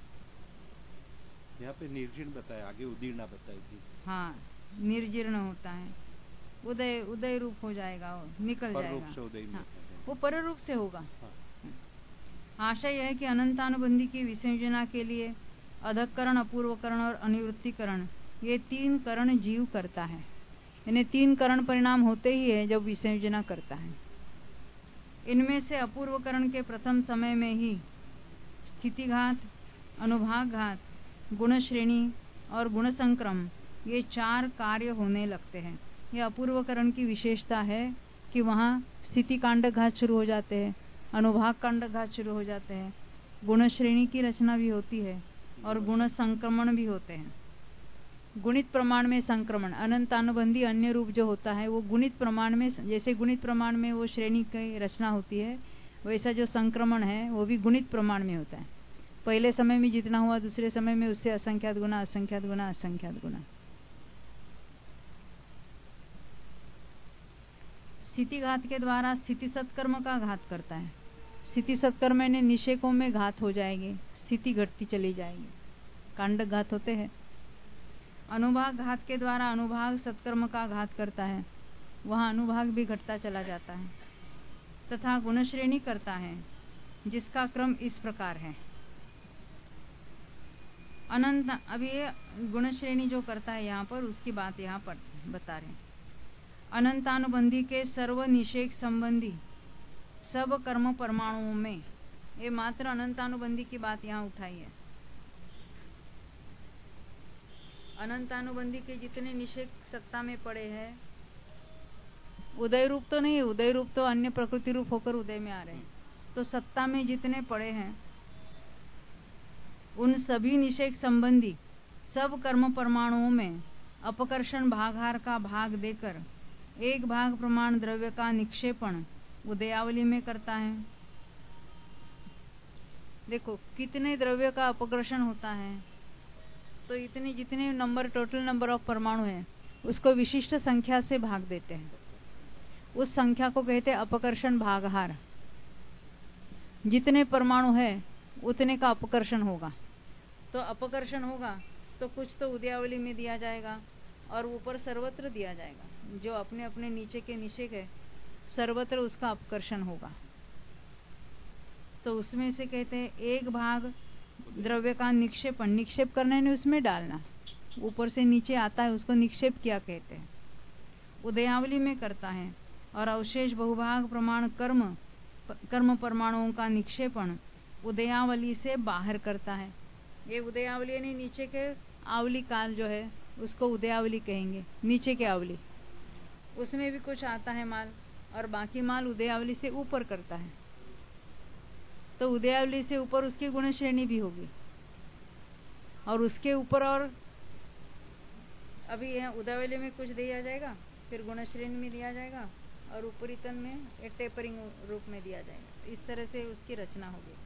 Speaker 2: यहाँ पे निर्जीर्ण बताया, आगे उदीर्ण बताई थी।
Speaker 1: हाँ, निर्जीर्ण होता है, उदय उदय रूप हो जाएगा, वो निकल
Speaker 2: पर
Speaker 1: जाएगा।
Speaker 2: रूप से उदय
Speaker 1: हाँ,
Speaker 2: में
Speaker 1: वो पर रूप से होगा।
Speaker 2: हाँ।
Speaker 1: आशा यह है कि अनंतानुबंधी की विसंयोजना के लिए अधकरण, अपूर्वकरण और अनिवृत्तिकरण, ये तीन करण जीव करता है। इन्हें तीन करण परिणाम होते ही है जब विसंयोजना करता है। इनमें से अपूर्वकरण के प्रथम समय में ही स्थितिघात, अनुभागघात, गुणश्रेणी और गुणसंक्रम, ये चार कार्य होने लगते हैं। यह अपूर्वकरण की विशेषता है कि वहाँ स्थिति कांड घात शुरू हो जाते हैं, अनुभाग कांड घात शुरू हो जाते हैं, गुणश्रेणी की रचना भी होती है और गुण संक्रमण भी होते हैं। गुणित प्रमाण में संक्रमण, अनंतानुबंधी अन्य रूप जो होता है वो गुणित प्रमाण में, जैसे गुणित प्रमाण में वो श्रेणी की रचना होती है, वैसा जो संक्रमण है वो भी गुणित प्रमाण में होता है। पहले समय में जितना हुआ दूसरे समय में उससे असंख्यात गुना, असंख्यात गुना, असंख्यात गुना। स्थिति घात के द्वारा स्थिति सत्कर्म का घात करता है। स्थिति सत्कर्म ने निषेकों में घात हो जाएगी, स्थिति घटती चली जाएगी, कांड घात होते हैं। अनुभाग घात के द्वारा अनुभाग सत्कर्म का घात करता है, वहां अनुभाग भी घटता चला जाता है। तथा गुणश्रेणी करता है, जिसका क्रम इस प्रकार है। अनंत, अब ये गुणश्रेणी जो करता है यहाँ पर, उसकी बात यहाँ पर बता रहे हैं। अनंतानुबंधी के सर्व निषेक संबंधी सब कर्म परमाणुओं में, ये मात्र अनंतानुबंधी की बात यहाँ उठाई है। अनंतानुबंधी के जितने निषेक सत्ता में पड़े हैं, उदय रूप तो नहीं है, उदय रूप तो अन्य प्रकृति रूप होकर उदय में आ रहे हैं, तो सत्ता में जितने पड़े हैं उन सभी निषेक संबंधी सब कर्म परमाणुओं में अपकर्षण भागहार का भाग देकर एक भाग प्रमाण द्रव्य का निक्षेपण उदयावली में करता है। देखो कितने द्रव्य का अपकर्षण होता है, तो इतने जितने नंबर, टोटल नंबर ऑफ परमाणु है, उसको विशिष्ट संख्या से भाग देते हैं। उस संख्या को कहते हैं अपकर्षण भागहार। जितने परमाणु है उतने का अपकर्षण होगा, तो अपकर्षण होगा तो कुछ तो उदयावली में दिया जाएगा और ऊपर सर्वत्र दिया जाएगा। जो अपने अपने नीचे के निषेक है, सर्वत्र उसका अपकर्षण होगा। तो उसमें से कहते हैं एक भाग द्रव्य का निक्षेपण, निक्षेप करने ने उसमें डालना, ऊपर से नीचे आता है उसको निक्षेप किया कहते हैं, उदयावली में करता है। और अवशेष बहुभाग प्रमाण कर्म कर्म परमाणुओं का निक्षेपण उदयावली से बाहर करता है। ये उदयावली यानी नीचे के आवली काल जो है उसको उदयावली कहेंगे। नीचे के आवली, उसमें भी कुछ आता है माल, और बाकी माल उदयावली से ऊपर करता है। तो उदयावली से ऊपर उसकी गुण श्रेणी भी होगी, और उसके ऊपर और अभी यहाँ उदावली में कुछ दिया जाएगा, फिर गुण श्रेणी में दिया जाएगा और ऊपरी तन में एक टेपरिंग रूप में दिया जाएगा। इस तरह से उसकी रचना होगी।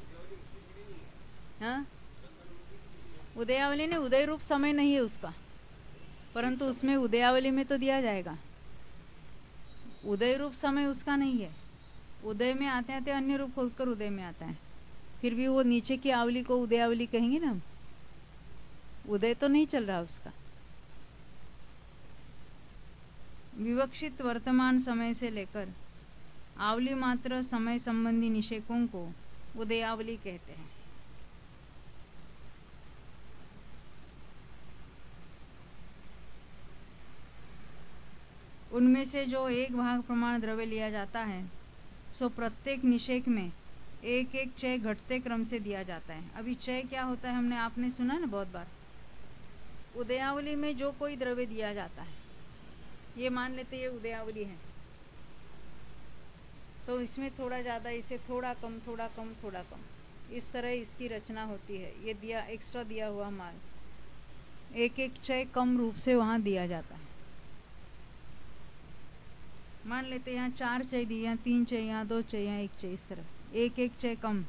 Speaker 1: हाँ, उदयावली ने उदय रूप समय नहीं है उसका, परंतु उसमें उदयावली में तो दिया जाएगा। उदय रूप समय उसका नहीं है। उदय में आते आते अन्य रूप होकर उदय में आता है, फिर भी वो नीचे की आवली को उदयावली कहेंगे ना। उदय तो नहीं चल रहा उसका। विवक्षित वर्तमान समय से लेकर आवली मात्र समय संबंधी निषेकों को उदयावली कहते हैं। उनमें से जो एक भाग प्रमाण द्रव्य लिया जाता है, सो प्रत्येक निषेक में एक एक चय घटते क्रम से दिया जाता है। अभी चय क्या होता है हमने आपने सुना ना बहुत बार। उदयावली में जो कोई द्रव्य दिया जाता है, ये मान लेते ये उदयावली है, तो इसमें थोड़ा ज्यादा, इसे थोड़ा कम, थोड़ा कम, थोड़ा कम, इस तरह इसकी रचना होती है। ये दिया एक्स्ट्रा दिया हुआ माल एक एक चय कम रूप से वहां दिया जाता है। मान लेते यहाँ चार चय दिए, यहाँ तीन चय, यहाँ दो चय, यहाँ एक चय, इस तरह एक एक चय कम।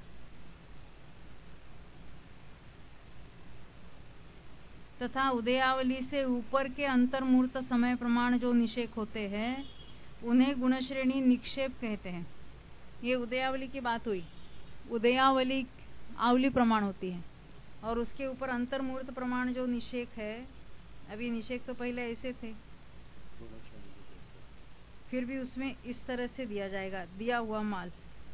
Speaker 1: तथा उदयावली से ऊपर के अंतर्मूर्त समय प्रमाण जो निषेक होते हैं, उन्हें गुणश्रेणी निक्षेप कहते हैं। ये उदयावली की बात हुई। उदयावली आवली प्रमाण होती है और उसके ऊपर अंतर्मूर्त प्रमाण जो निषेक है, अभी निषेक तो पहले ऐसे थे, फिर भी उसमें इस तरह से दिया जाएगा दिया हुआ माल।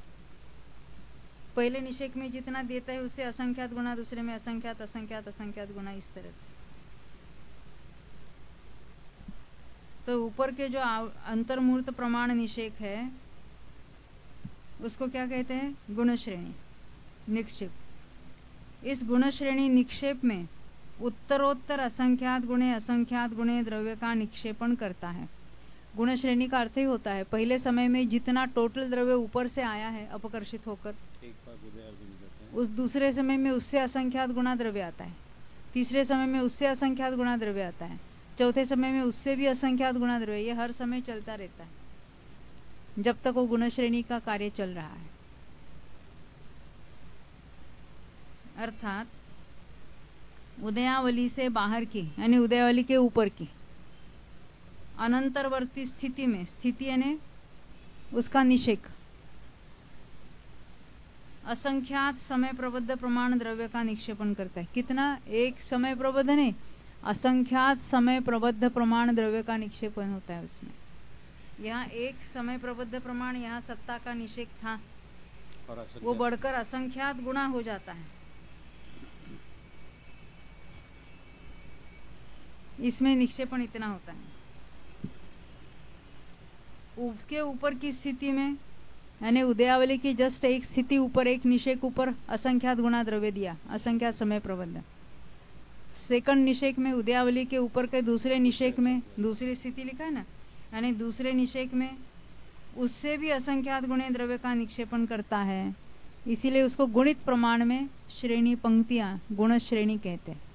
Speaker 1: पहले निषेक में जितना देता है उससे असंख्यात गुना, दूसरे में असंख्यात असंख्यात असंख्यात गुना, इस तरह से। तो ऊपर के जो अंतर्मूर्त प्रमाण निषेक है उसको क्या कहते हैं? गुण श्रेणी निक्षेप। इस गुण श्रेणी निक्षेप में उत्तरोत्तर असंख्यात गुणे असंख्यात गुणे द्रव्य का निक्षेपण करता है। गुण श्रेणी का अर्थ ही होता है पहले समय में जितना टोटल द्रव्य ऊपर से आया है अपकर्षित होकर, उस दूसरे समय में उससे असंख्यात गुणा द्रव्य आता है, तीसरे समय में उससे असंख्यात गुणा द्रव्य आता है, चौथे समय में उससे भी असंख्यात गुणा द्रव्य। ये हर समय चलता रहता है जब तक वो गुण श्रेणी का कार्य चल रहा है। अर्थात उदयावली से बाहर की यानी उदयावली के ऊपर की अनंतरवर्ती स्थिति में, स्थिति यानी उसका निषेक, असंख्यात समय प्रबद्ध प्रमाण द्रव्य का निक्षेपण करता है। कितना? एक समय प्रबद्ध नहीं, असंख्यात समय प्रबद्ध प्रमाण द्रव्य का निक्षेपण होता है उसमें। यहाँ एक समय प्रबद्ध प्रमाण, यहाँ सत्ता का निषेक था, वो बढ़कर असंख्यात गुणा हो जाता है। इसमें निक्षेपण इतना होता है। उसके ऊपर की स्थिति में यानी उदयावली की जस्ट एक स्थिति ऊपर, एक निषेक ऊपर असंख्यात गुणा द्रव्य दिया, असंख्यात समय प्रबंध। सेकंड निषेक में उदयावली के ऊपर के दूसरे निषेक में दूसरी स्थिति लिखा है ना, यानी दूसरे निषेक में उससे भी असंख्यात गुणे द्रव्य का निक्षेपण करता है। इसीलिए उसको गुणित प्रमाण में श्रेणी पंक्तियां गुण श्रेणी कहते हैं।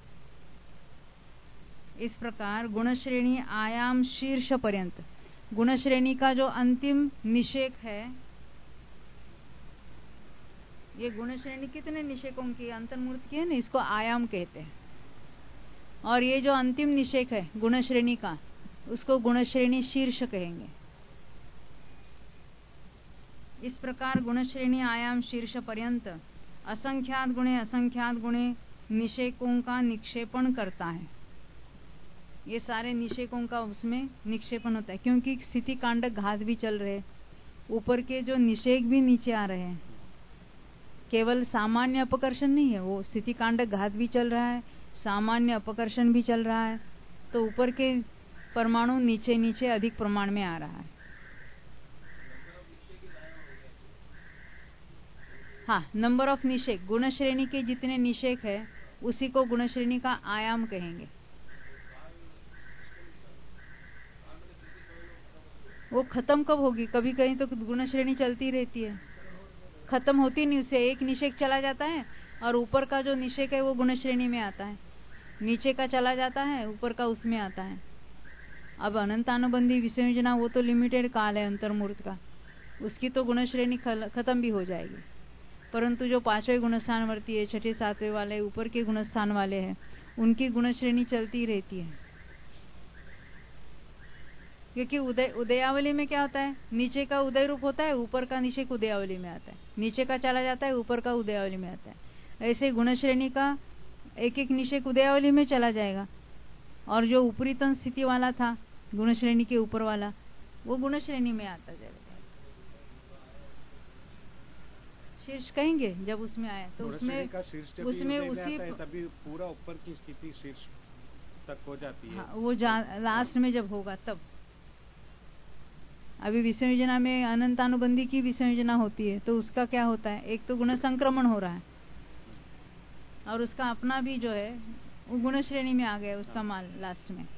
Speaker 1: इस प्रकार गुण श्रेणी आयाम शीर्ष पर्यंत, गुण श्रेणी का जो अंतिम निषेक है, ये गुण श्रेणी कितने निषेकों की अंतर्मूर्त की है ना, इसको आयाम कहते हैं। और ये जो अंतिम निषेक है गुण श्रेणी का, उसको गुण श्रेणी शीर्ष कहेंगे। इस प्रकार गुण श्रेणी आयाम शीर्ष पर्यंत असंख्यात गुणे असंख्यात गुणे निषेकों का निक्षेपण करता है। ये सारे निषेकों का उसमें निक्षेपण होता है, क्योंकि स्थिति कांडक घात भी चल रहे, ऊपर के जो निषेक भी नीचे आ रहे हैं। केवल सामान्य अपकर्षण नहीं है, वो स्थिति कांडक घात भी चल रहा है, सामान्य अपकर्षण भी चल रहा है, तो ऊपर के परमाणु नीचे नीचे अधिक प्रमाण में आ रहा है। हाँ, नंबर ऑफ निषेक, गुण श्रेणी के जितने निषेक है उसी को गुण श्रेणी का आयाम कहेंगे। वो खत्म कब होगी? कभी कहीं तो गुण श्रेणी चलती रहती है, खत्म होती नहीं, उससे एक निषेक चला जाता है और ऊपर का जो निषेक है वो गुण श्रेणी में आता है। नीचे का चला जाता है, ऊपर का उसमें आता है। अब अनंतानुबंधी विसंयोजना वो तो लिमिटेड काल है अंतर्मूर्त का, उसकी तो गुण श्रेणी खत्म भी हो जाएगी। परंतु जो पांचवें गुणस्थान वर्ती है, छठे सातवें वाले ऊपर के गुणस्थान वाले हैं, उनकी गुण श्रेणी चलती रहती है। क्योंकि उदय उदयावली में क्या होता है, नीचे का उदय रूप होता है, ऊपर का निषेक उदयावली में आता है। नीचे का चला जाता है, ऊपर का उदयावली में आता है। ऐसे गुण श्रेणी का एक एक निषेक उदयावली में चला जाएगा, और जो ऊपरीतन स्थिति वाला था गुण श्रेणी के ऊपर वाला, वो गुण श्रेणी में आता जाएगा। शीर्ष कहेंगे जब उसमें आया तो उसमें उसमें उसी
Speaker 2: तभी पूरा ऊपर की स्थिति शीर्ष तक हो जाती है।
Speaker 1: हाँ, वो लास्ट में जब होगा तब। अभी विसंयोजना में अनंतानुबंधी की विसंयोजना होती है, तो उसका क्या होता है, एक तो गुण संक्रमण हो रहा है, और उसका अपना भी जो है वो गुण श्रेणी में आ गया उसका माल लास्ट में।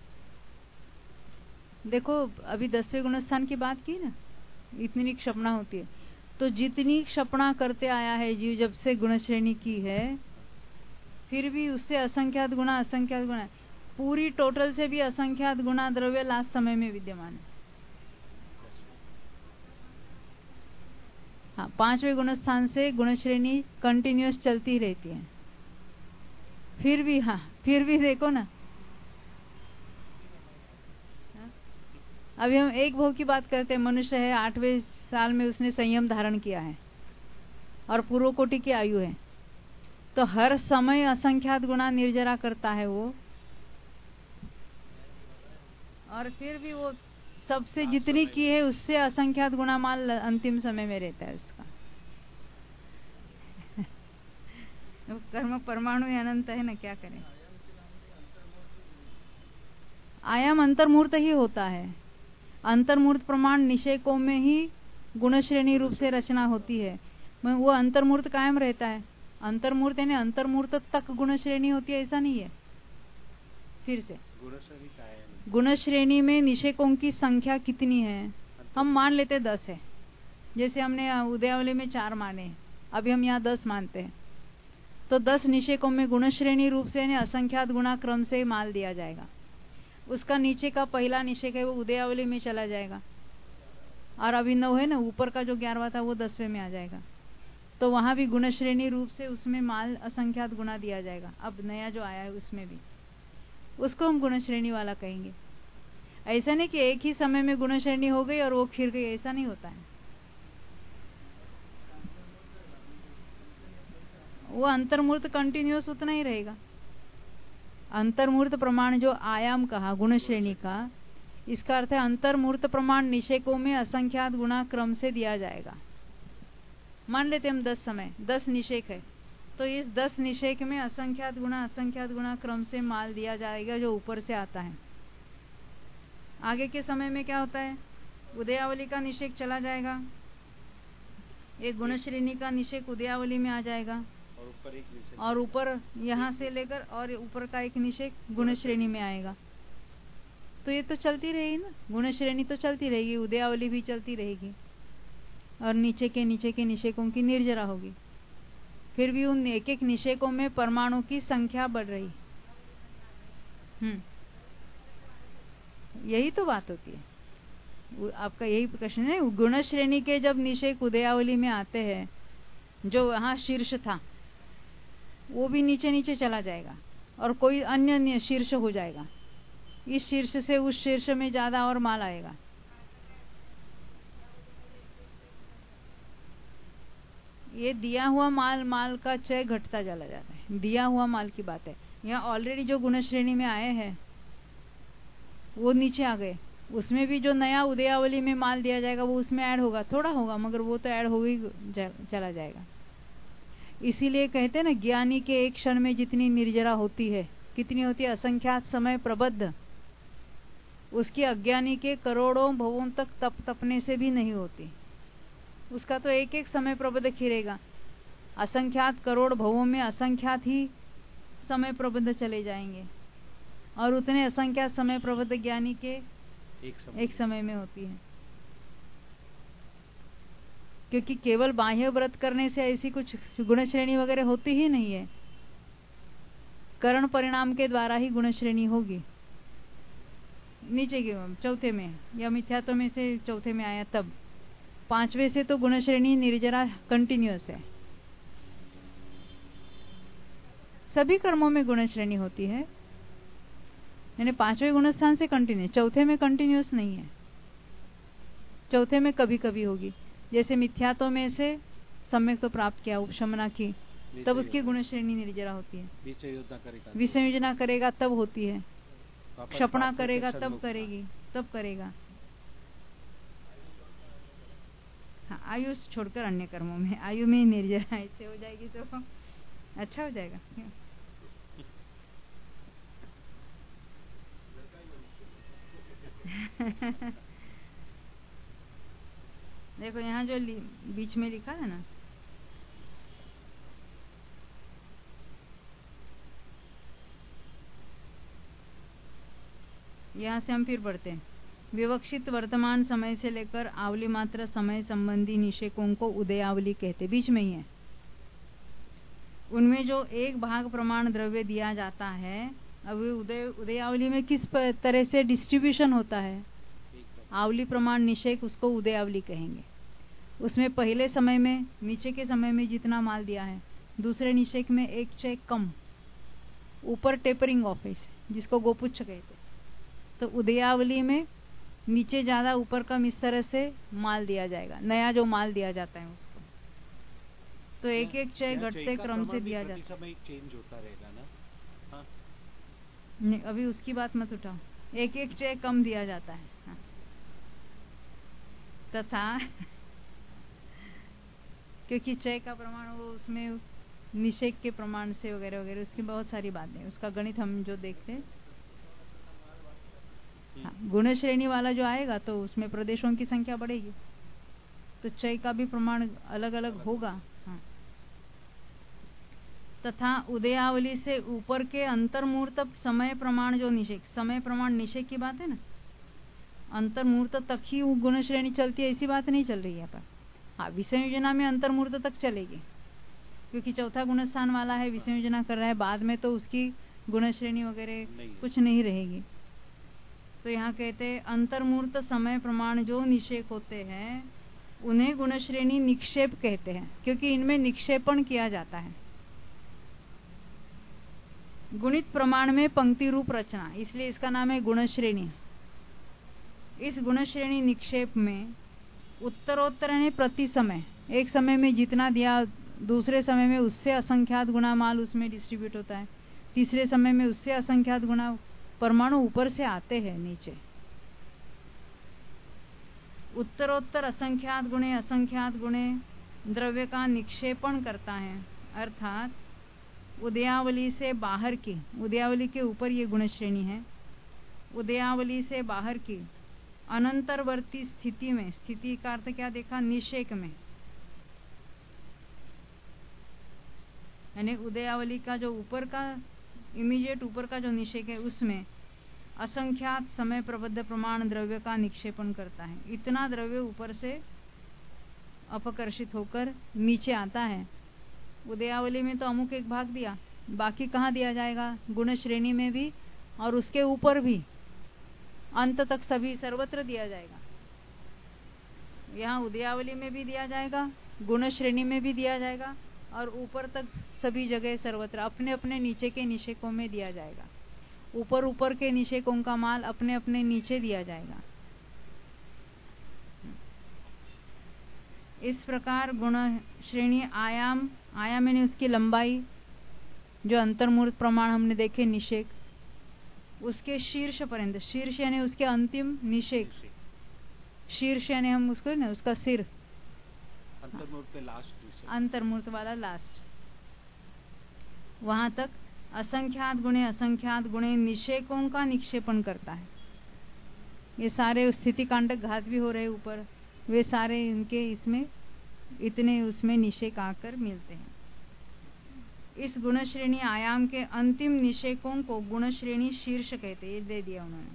Speaker 1: देखो अभी दसवें गुणस्थान की बात की ना, इतनी क्षपणा होती है, तो जितनी क्षपणा करते आया है जीव जब से गुण श्रेणी की है, फिर भी उससे असंख्यात गुणा असंख्यात गुणा, पूरी टोटल से भी असंख्यात गुणा द्रव्य लास्ट समय में विद्यमान है। हाँ, पांचवें गुणस्थान से गुण श्रेणी कंटिन्यूअस चलती रहती है। फिर भी हाँ फिर भी देखो ना, अभी हम एक भोग की बात करते हैं, मनुष्य है, आठवें साल में उसने संयम धारण किया है और पूर्व कोटि की आयु है, तो हर समय असंख्यात गुणा निर्जरा करता है वो, और फिर भी वो सबसे जितनी की है उससे असंख्यात गुणा माल अंतिम समय में रहता है उसका। कर्म परमाणु अनंत है ना, क्या करें। आयाम अंतर्मूर्त ही होता है। अंतर्मूर्त प्रमाण निषेकों में ही गुण श्रेणी रूप से रचना होती है, वो अंतर्मूर्त कायम रहता है। अंतर्मूर्त यानी अंतर्मूर्त तक गुण श्रेणी होती है, ऐसा नहीं है। फिर से गुण श्रेणी में निषेकों की संख्या कितनी है, हम मान लेते दस है, जैसे हमने उदयावली में चार माने, अभी हम यहाँ दस मानते हैं, तो दस निषेकों में गुण श्रेणी रूप से यानी असंख्यात गुणा क्रम से माल दिया जाएगा। उसका नीचे का पहला निषेक है वो उदयावली में चला जाएगा, और अभी नौ है ना, ऊपर का जो ग्यारहवां था वो दसवें में आ जाएगा, तो वहां भी गुण श्रेणी रूप से उसमें माल असंख्यात गुणा दिया जाएगा। अब नया जो आया है उसमें भी उसको हम गुण श्रेणी वाला कहेंगे। ऐसा नहीं कि एक ही समय में गुण श्रेणी हो गई और वो खिर गई, ऐसा नहीं होता है। वो अंतर्मूर्त कंटिन्यूअस उतना ही रहेगा। अंतर्मूर्त प्रमाण जो आयाम कहा गुण श्रेणी का, इसका अर्थ है अंतर्मूर्त प्रमाण निषेकों में असंख्यात गुणा क्रम से दिया जाएगा। मान लेते हम दस समय दस निषेक है, तो इस दस निषेक में असंख्यात गुणा असंख्यात गुणा क्रम से माल दिया जाएगा जो ऊपर से आता है। आगे के समय में क्या होता है, उदयावली का निषेक चला जाएगा, एक गुण श्रेणी का निषेक उदयावली में आ जाएगा,
Speaker 2: और ऊपर एक निषेक,
Speaker 1: और ऊपर यहाँ से लेकर और ऊपर का एक निषेक गुण श्रेणी में आएगा। तो ये तो चलती रहेगी ना, गुण श्रेणी तो चलती रहेगी, उदयावली भी चलती रहेगी, और नीचे के नीचे के निषेकों की निर्जरा होगी। फिर भी उन एक एक निषेकों में परमाणु की संख्या बढ़ रही। हम्म यही तो बात होती है। आपका यही प्रश्न है, गुण श्रेणी के जब निषेक उदयावली में आते हैं, जो यहाँ शीर्ष था वो भी नीचे नीचे चला जाएगा और कोई अन्य शीर्ष हो जाएगा, इस शीर्ष से उस शीर्ष में ज्यादा और माल आएगा। ये दिया हुआ माल माल का क्षय घटता चला जाता है, दिया हुआ माल की बात है। यहाँ ऑलरेडी जो गुण श्रेणी में आए हैं वो नीचे आ गए, उसमें भी जो नया उदयावली में माल दिया जाएगा वो उसमें ऐड होगा, थोड़ा होगा मगर वो तो ऐड हो ही चला जाएगा। इसीलिए कहते हैं ना, ज्ञानी के एक क्षण में जितनी निर्जरा होती है, कितनी होती है, असंख्यात समय प्रबद्ध, उसकी अज्ञानी के करोड़ों भवों तक तप तपने से भी नहीं होती। उसका तो एक एक समय प्रबद्ध खिरेगा, असंख्यात करोड़ भवों में असंख्यात ही समय प्रबद्ध चले जाएंगे, और उतने असंख्यात समय प्रबद्ध ज्ञानी के
Speaker 2: एक समय,
Speaker 1: एक समय में होती है। क्योंकि केवल बाह्य व्रत करने से ऐसी कुछ गुण श्रेणी वगैरह होती ही नहीं है। करण परिणाम के द्वारा ही गुण श्रेणी होगी। नीचे के चौथे में या मिथ्यात्व में से चौथे में आया तब, पांचवे से तो गुण श्रेणी निर्जरा कंटिन्यूअस है। सभी कर्मों में गुण श्रेणी होती है, यानी पांचवें गुण स्थान से कंटिन्यू, चौथे में कंटिन्यूअस नहीं है। चौथे में कभी कभी होगी, जैसे मिथ्यात्व में से सम्यक तो प्राप्त किया, उपशमना की, तब उसकी गुण श्रेणी निर्जरा होती है। विसंयोजना करेगा तब होती है, क्षपणा करेगा तब करेगी, तब करेगा। हाँ, आयु छोड़कर अन्य कर्मों में, आयु में निर्जरा ऐसे हो जाएगी तो अच्छा हो जाएगा। देखो यहाँ जो बीच में लिखा है ना, यहाँ से हम फिर पढ़ते हैं। विवक्षित वर्तमान समय से लेकर आवली मात्र समय संबंधी निषेकों को उदयावली कहते, बीच में ही है। उनमें जो एक भाग प्रमाण द्रव्य दिया जाता है, अब उदय उदयावली में किस तरह से डिस्ट्रीब्यूशन होता है, आवली प्रमाण निषेक, उसको उदयावली कहेंगे। उसमें पहले समय में, नीचे के समय में जितना माल दिया है, दूसरे निषेक में एक चेक कम, ऊपर टेपरिंग ऑफिस जिसको गोपुच्छ कहते, तो उदयावली में नीचे ज्यादा ऊपर कम, इस तरह से माल दिया जाएगा, नया जो माल दिया जाता है उसको। तो एक एक चय घटते क्रम से दिया जाता है,
Speaker 2: चेंज होता रहेगा ना। हाँ?
Speaker 1: नहीं, अभी उसकी बात मत उठाओ, एक एक चय कम दिया जाता है। हाँ। तथा क्योंकि चय का प्रमाण वो उसमें निषेक के प्रमाण से वगैरह वगैरह, उसकी बहुत सारी बातें, उसका गणित हम जो देखते हैं। हाँ, गुण श्रेणी वाला जो आएगा तो उसमें प्रदेशों की संख्या बढ़ेगी, तो चय का भी प्रमाण अलग अलग होगा। हाँ। तथा उदयावली से ऊपर के अंतर्मुहूर्त समय प्रमाण जो निषेक, समय प्रमाण निषेक की बात है ना, अंतर्मुहूर्त तक ही गुण श्रेणी चलती है, ऐसी बात नहीं चल रही है पर। हाँ, विसंयोजना में अंतर्मुहूर्त तक चलेगी, क्योंकि चौथा गुण स्थान वाला है, विसंयोजना कर रहा है, बाद में तो उसकी गुण श्रेणी वगैरह कुछ नहीं रहेगी। तो यहाँ कहते हैं अंतर्मुहूर्त समय प्रमाण जो निषेक होते हैं उन्हें गुण श्रेणी निक्षेप कहते हैं, क्योंकि इनमें निक्षेपण किया जाता है। गुणित प्रमाण में पंक्ति रूप रचना, इसलिए इसका नाम है गुण श्रेणी। इस गुण श्रेणी निक्षेप में उत्तरोत्तर यानी प्रति समय, एक समय में जितना दिया दूसरे समय में उससे असंख्यात गुना माल उसमें डिस्ट्रीब्यूट होता है, तीसरे समय में उससे असंख्यात गुना परमाणु ऊपर से आते हैं नीचे। उत्तरोत्तर असंख्यात गुणे असंख्यात गुणे द्रव्य का निक्षेपण करता है, अर्थात उदयावली से बाहर की, उदयावली के ऊपर ये गुण श्रेणी है, उदयावली से बाहर की अनंतरवर्ती स्थिति में, स्थिति का अर्थ क्या देखा, निषेक में, यानी उदयावली का जो ऊपर का इमीडिएट ऊपर का जो निषेक है उसमें असंख्यात समय प्रबद्ध प्रमाण द्रव्य का निक्षेपण करता है। इतना द्रव्य ऊपर से अपकर्षित होकर नीचे आता है। उदयावली में तो अमुक एक भाग दिया, बाकी कहाँ दिया जाएगा, गुण श्रेणी में भी और उसके ऊपर भी, अंत तक सभी सर्वत्र दिया जाएगा। यहाँ उदयावली में भी दिया जाएगा, गुण श्रेणी में भी दिया जाएगा, और ऊपर तक सभी जगह सर्वत्र अपने अपने नीचे के निषेकों में दिया जाएगा। ऊपर ऊपर के निषेकों का माल अपने अपने नीचे दिया जाएगा। इस प्रकार गुण श्रेणी आयाम, आयाम यानी उसकी लंबाई, जो अंतर्मूर्त प्रमाण हमने देखे निषेक, उसके शीर्ष पर्यंत, शीर्ष यानी उसके अंतिम निषेक, शीर्ष यानी हम उसको ना उसका सिर,
Speaker 2: अंतर्मूर्त पे लास्ट,
Speaker 1: अंतर्मूर्त वाला लास्ट, वहां तक असंख्यात गुणे असंख्यात गुणे निषेकों का निक्षेपण करता है। ये सारे स्थिति कांडक घात भी हो रहे ऊपर, वे सारे इनके इसमें इतने उसमें निषेक आकर मिलते हैं। इस गुण श्रेणी आयाम के अंतिम निषेकों को गुण श्रेणी शीर्ष कहते हैं। ये दे दिया उन्होंने।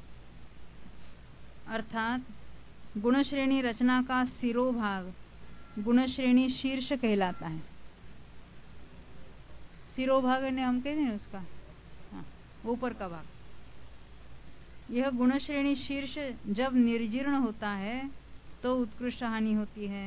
Speaker 1: अर्थात गुण श्रेणी रचना का सिरोभाग गुण श्रेणी शीर्ष कहलाता है। सिरोभाग ने हम कहते हैं उसका, हाँ, ऊपर का भाग। यह गुण श्रेणी शीर्ष जब निर्जीर्ण होता है तो उत्कृष्ट हानि होती है।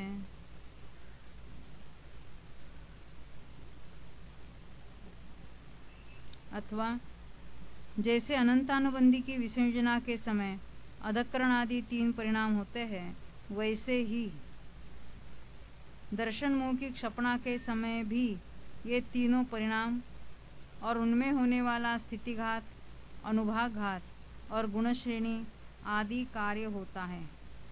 Speaker 1: अथवा जैसे अनंतानुबंधी की विसंयोजना के समय अधकरण आदि तीन परिणाम होते हैं, वैसे ही दर्शन मोह की क्षपणा के समय भी ये तीनों परिणाम और उनमें होने वाला स्थितिघात, अनुभागघात और गुण श्रेणी आदि कार्य होता है।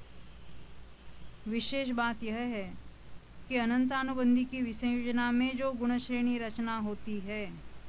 Speaker 1: विशेष बात यह है कि अनंतानुबंधी की विसंयोजना में जो गुण श्रेणी रचना होती है,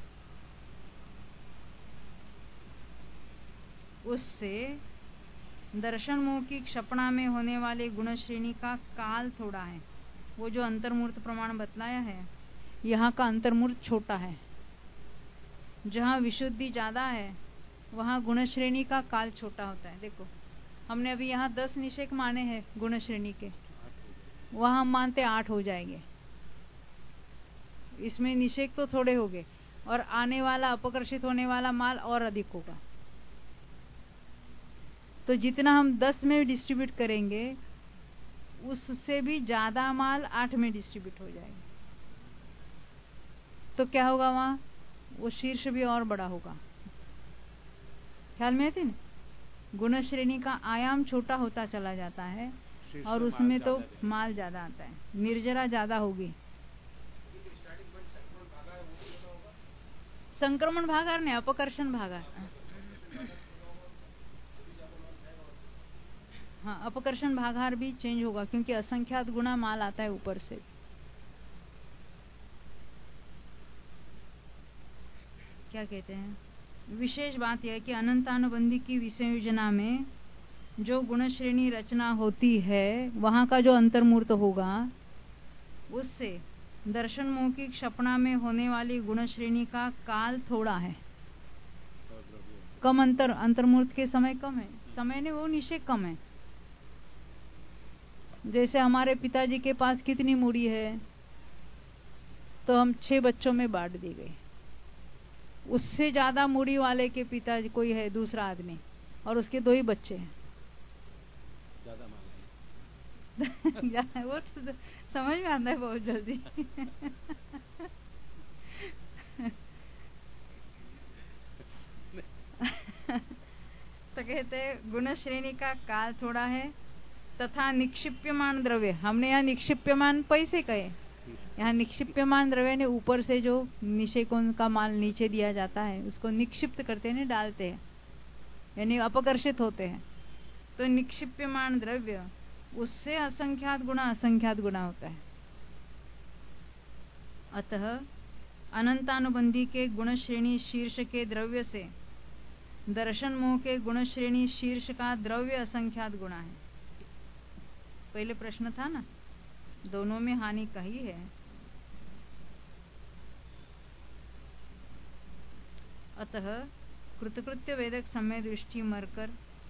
Speaker 1: उससे दर्शन मोह की क्षपणा में होने वाले गुण श्रेणी का काल थोड़ा है। वो जो अंतर्मूर्त प्रमाण बतलाया है, यहाँ का अंतर्मूर्त छोटा है। जहाँ विशुद्धि ज्यादा है वहाँ गुण श्रेणी का काल छोटा होता है। देखो, हमने अभी यहाँ दस निषेक माने हैं गुण श्रेणी के, वहाँ हम मानते आठ हो जाएंगे। इसमें निषेक तो थोड़े हो गए और आने वाला अपकर्षित होने वाला माल और अधिक होगा। तो जितना हम दस में डिस्ट्रीब्यूट करेंगे उससे भी ज्यादा माल आठ में डिस्ट्रीब्यूट हो जाएगा। तो क्या होगा वहां, वो शीर्ष भी और बड़ा होगा। ख्याल में आते ना, गुण श्रेणी का आयाम छोटा होता चला जाता है और उसमें तो माल ज्यादा आता है, निर्जरा ज्यादा होगी। संक्रमण भागार ने अपकर्षण भागार, हाँ, अपकर्षण भागार भी चेंज होगा क्योंकि असंख्यात गुना माल आता है ऊपर से। क्या कहते हैं, विशेष बात यह है कि अनंतानुबंधी की विसंयोजना में जो गुण श्रेणी रचना होती है, वहां का जो अंतर्मूर्त होगा, उससे दर्शन मोह की क्षपणा में होने वाली गुण श्रेणी का काल थोड़ा है। कम अंतर अंतर्मूर्त के समय कम है, समय ने वो निश्चय कम है। जैसे हमारे पिताजी के पास कितनी मूड़ी है, तो हम छह बच्चों में बांट दी गई। उससे ज्यादा मूड़ी वाले के पिताजी कोई है दूसरा आदमी और उसके दो ही बच्चे हैं,
Speaker 2: ज्यादा माल है।
Speaker 1: वो तो समझ में आता है बहुत जल्दी। तो कहते हैं गुण श्रेणी का काल थोड़ा है तथा निक्षिप्यमान द्रव्य, हमने यहाँ निक्षिप्यमान पैसे कहे, यहाँ निक्षिप्यमान द्रव्य ने ऊपर से जो निषेकों का माल नीचे दिया जाता है उसको निक्षिप्त करते हैं, डालते हैं, यानी अपकर्षित होते हैं। तो निक्षिप्यमान द्रव्य उससे असंख्यात गुना असंख्यात गुना होता है। अतः अनंतानुबंधी के गुण श्रेणी शीर्ष के द्रव्य से दर्शन मोह के गुण श्रेणी शीर्ष का द्रव्य असंख्यात गुणा है। पहले प्रश्न था ना, दोनों में हानि कही है। अतः कृतकृत्य वेदक समय दृष्टि मरकर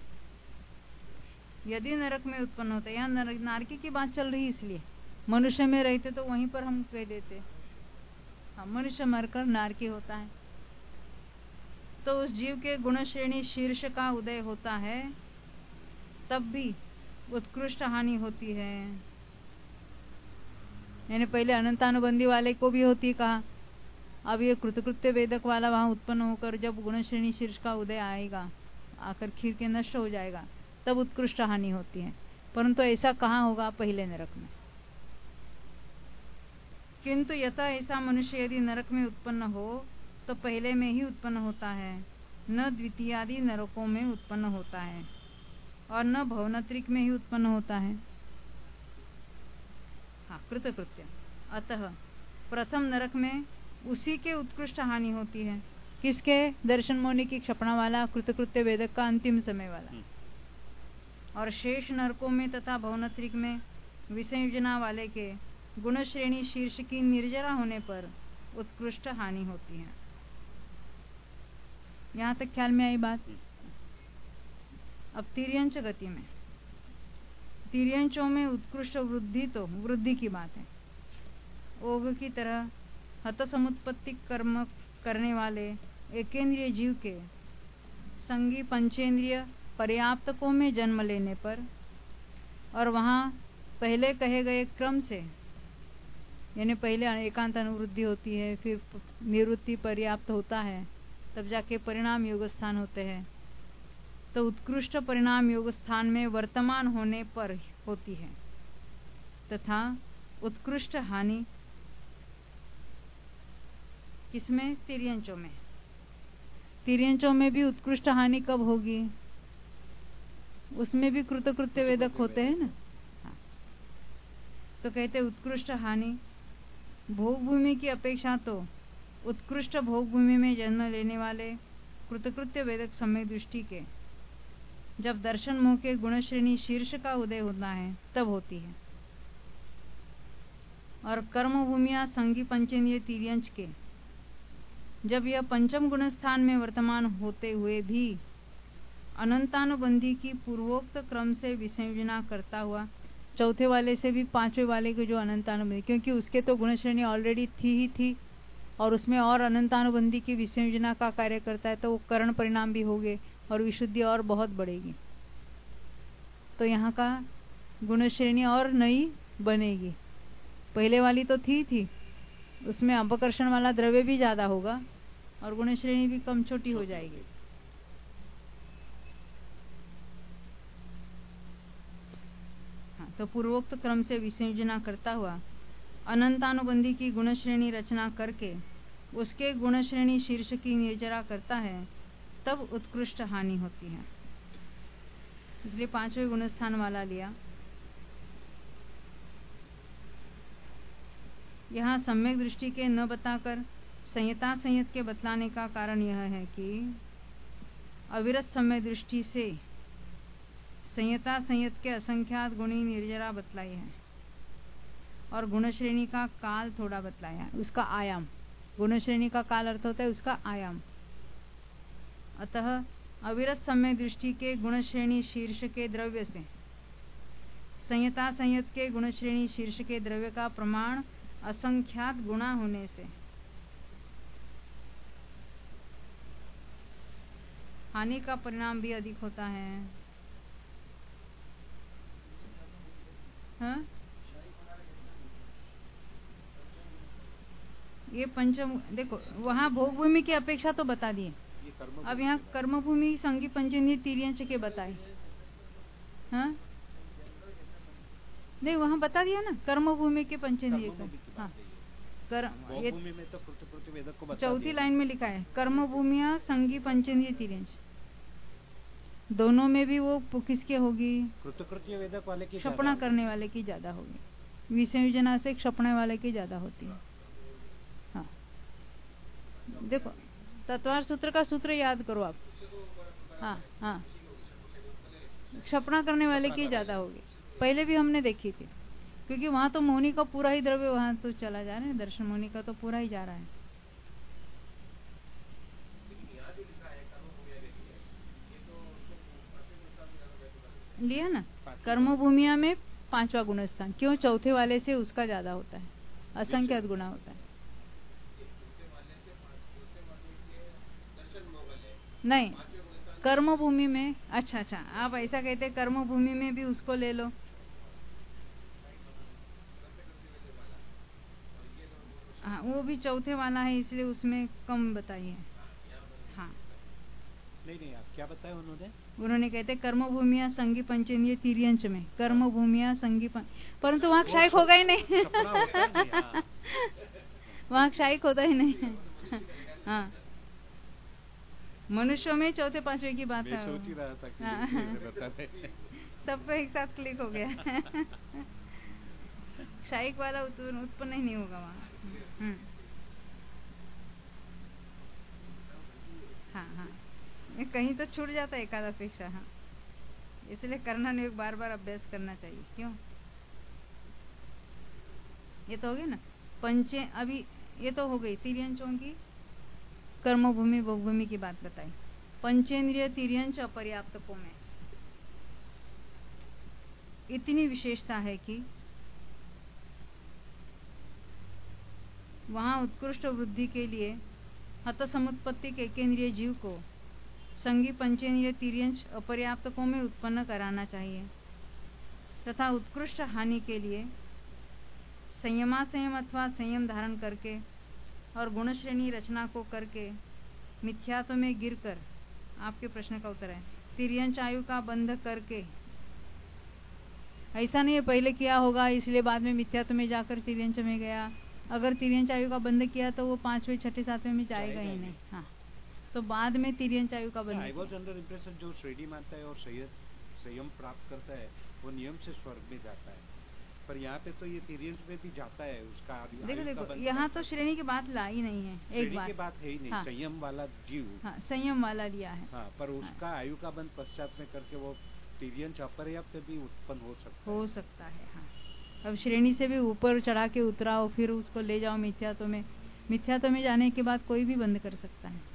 Speaker 1: यदि नरक में उत्पन्न होता है, यहाँ नारकी की बात चल रही, इसलिए मनुष्य में रहते तो वहीं पर हम कह देते, हाँ, मनुष्य मरकर नारकी होता है तो उस जीव के गुण श्रेणी शीर्ष का उदय होता है, तब भी उत्कृष्ट हानि होती है। यानी पहले अनंतानुबंधी वाले को भी होती कहा, अब ये कृतकृत्य वेदक वाला वहां उत्पन्न होकर जब गुण श्रेणी शीर्ष का उदय आएगा, आकर खीर के नष्ट हो जाएगा, तब उत्कृष्ट हानि होती है। परंतु ऐसा कहाँ होगा, पहले नरक में। किंतु यथा ऐसा मनुष्य यदि नरक में उत्पन्न हो तो पहले में ही उत्पन्न होता है, न द्वितीयादि नरकों में उत्पन्न होता है और न भवनत्रिक में ही उत्पन्न होता है। हाँ, कृतकृत्य। अतः प्रथम नरक में उसी के उत्कृष्ट हानि होती है। किसके, दर्शन मोहनी की क्षपणा वाला कृतकृत्य वेदक का अंतिम समय वाला। और शेष नरकों में तथा भवनत्रिक में विसंयोजना वाले के गुण श्रेणी शीर्ष की निर्जरा होने पर उत्कृष्ट हानि होती है। यहाँ तक ख्याल में आई बात। अब तिर्यंच गति में, तिर्यंचों में उत्कृष्ट वृद्धि तो वृद्धि की बात है। ओघ की तरह हतसमुत्पत्ति कर्म करने वाले एकेंद्रिय जीव के संगी पंचेंद्रिय पर्याप्तकों में जन्म लेने पर और वहां पहले कहे गए क्रम से, यानी पहले एकांत अनुवृद्धि होती है, फिर निवृत्ति पर्याप्त होता है, तब जाके परिणाम योग स्थान होते हैं, तो उत्कृष्ट परिणाम योग स्थान में वर्तमान होने पर होती है तथा उत्कृष्ट हानि किसमें? तिर्यंचों में। तिर्यंचों में भी उत्कृष्ट हानि कब होगी? उसमें भी कृतकृत्य वेदक होते हैं ना। हाँ। तो कहते उत्कृष्ट हानि भोग भूमि की अपेक्षा तो उत्कृष्ट भोग भूमि में जन्म लेने वाले कृतकृत्य वेदक सम्यक दृष्टि के जब दर्शन मोह के गुण श्रेणी शीर्ष का उदय होता है तब होती है। और कर्म भूमिया संगी पंचेंद्रिय तिर्यंच के जब यह पंचम गुण स्थान में वर्तमान होते हुए भी अनंतानुबंधी की पूर्वोक्त क्रम से विसंयोजना करता हुआ, चौथे वाले से भी पांचवें वाले के जो अनंतानुबंधी, क्योंकि उसके तो गुण श्रेणी ऑलरेडी थी ही थी और उसमें और अनंतानुबंधी की विसंयोजना का कार्य करता है, तो वो करण परिणाम भी होंगे और विशुद्धि और बहुत बढ़ेगी। तो यहाँ का गुण श्रेणी और नई बनेगी। पहले वाली तो थी थी उसमें अपकर्षण वाला द्रव्य भी ज्यादा होगा और गुण श्रेणी भी कम छोटी हो जाएगी। हाँ, तो पूर्वोक्त क्रम से विसंयोजना करता हुआ अनंतानुबंधी की गुण श्रेणी रचना करके उसके गुण श्रेणी शीर्ष की निर्जरा करता है, तब उत्कृष्ट हानि होती है। इसलिए पांचवें गुण स्थान वाला लिया। यहाँ सम्यक दृष्टि के न बताकर संयता संयत के बतलाने का कारण यह है कि अविरत सम्यक दृष्टि से संयता संयत के असंख्यात गुणी निर्जरा बतलाई है और गुण श्रेणी का काल थोड़ा बतलाया, उसका आयाम। गुण श्रेणी का काल अर्थ होता है उसका आयाम। अतः अविरत सम्यक दृष्टि के गुण श्रेणी शीर्ष के द्रव्य से संयता संयत के गुण श्रेणी शीर्ष के द्रव्य का प्रमाण असंख्यात गुणा होने से हानि का परिणाम भी अधिक होता है। हाँ? ये पंचम देखो, वहां भोग भूमि की अपेक्षा तो बता दिए, अब यहाँ कर्म भूमि संगी पंचेंद्रिय तिर्यंच के बताए। हाँ नहीं, वहां बता दिया ना कर्म भूमि के पंचेंद्रिय का। हाँ, कर्म ये
Speaker 2: भूमि में तो कृतकृत्य वेदक को बता
Speaker 1: चौथी लाइन में लिखा है कर्म भूमिया संगी पंचेंद्रिय तिर्यंच। दोनों में भी वो किसके होगी?
Speaker 2: कृतकृत्य वेदक वाले की,
Speaker 1: क्षपणा करने वाले की ज्यादा होगी। विसंयोजना से क्षपणा वाले की ज्यादा होती है। हाँ देखो, तत्वार सूत्र का सूत्र याद करो आप। हाँ हाँ, क्षपणा करने वाले की ज्यादा होगी। पहले भी हमने देखी थी, क्योंकि वहां तो मोहिनी का पूरा ही द्रव्य वहां तो चला जा रहा है, दर्शन मोहिनी का तो पूरा ही जा रहा है। लिया ना, कर्म भूमिया में पांचवा गुण स्थान, क्यों? चौथे वाले से उसका ज्यादा होता है, असंख्यात गुना होता है। नहीं, कर्म भूमि में, अच्छा अच्छा आप ऐसा कहते, कर्म भूमि में भी उसको ले लो। हाँ, वो भी चौथे वाला है इसलिए उसमें कम बताइए। हाँ
Speaker 2: नहीं नहीं, आप क्या बताया उन्होंने?
Speaker 1: उन्होंने कहते कर्म भूमिया संगी पंचेंद्रिय तिर्यंच में कर्म भूमिया संगी पं... परंतु वहाँ क्षायिक होगा ही नहीं। वहाँ क्षायिक होता ही नहीं। हाँ, मनुष्यों में चौथे पांचवे की बात है।
Speaker 2: सोच ही रहा था कि
Speaker 1: सबको एक साथ क्लिक हो गया। क्षायिक वाला उत्पन्न ही नहीं होगा वहाँ। हाँ हाँ, कहीं तो छूट जाता है एकाध अपेक्षा। हाँ, इसलिए करना नहीं, बार बार अभ्यास करना चाहिए। क्यों? ये तो हो गया ना पंचे, अभी ये तो हो गई तिर्यंचों की कर्म भूमि भोग भूमि की बात बताई। पंचेंद्रिय तिर्यंच अपर्याप्तकों में इतनी विशेषता है कि वहां उत्कृष्ट वृद्धि के लिए हत समुत्पत्ति के केंद्रीय जीव को संगी पंचेंद्रिय तिर्यंश अपर्याप्तकों में उत्पन्न कराना चाहिए तथा उत्कृष्ट हानि के लिए संयमासंयम अथवा संयम धारण करके और गुण श्रेणी रचना को करके मिथ्यात्व में गिरकर, आपके प्रश्न का उत्तर है, तिर्यंश आयु का बंध करके, ऐसा नहीं है पहले किया होगा इसलिए बाद में मिथ्यात्व में जाकर तिर्यंश में गया। अगर तिर्यंश आयु का बंध किया तो वो पांचवें छठे सातवें में जाएगा ही नहीं। हाँ, तो बाद में तिर्यंश आयु का बंध।
Speaker 2: आई वाज अंडर इंप्रेशन जो श्रेणी मानता है और संयम प्राप्त करता है वो नियम से स्वर्ग में जाता है, पर यहाँ पे तो ये तिर्यंश में भी जाता है उसका।
Speaker 1: देखो देखो यहाँ तो श्रेणी की बात ला ही नहीं है, एक बात,
Speaker 2: बात है ही नहीं। हाँ, संयम वाला जीव,
Speaker 1: हाँ, संयम वाला लिया है।
Speaker 2: हाँ, पर उसका हाँ, आयु का बंध पश्चात में करके वो तिर्यंश अपर्याप्त भी उत्पन्न हो सकता
Speaker 1: हो सकता है। हाँ, अब श्रेणी से भी ऊपर चढ़ा के उतराओ फिर उसको ले जाओ मिथ्यात्व में, मिथ्यात्व में जाने के बाद कोई भी बंद कर सकता है।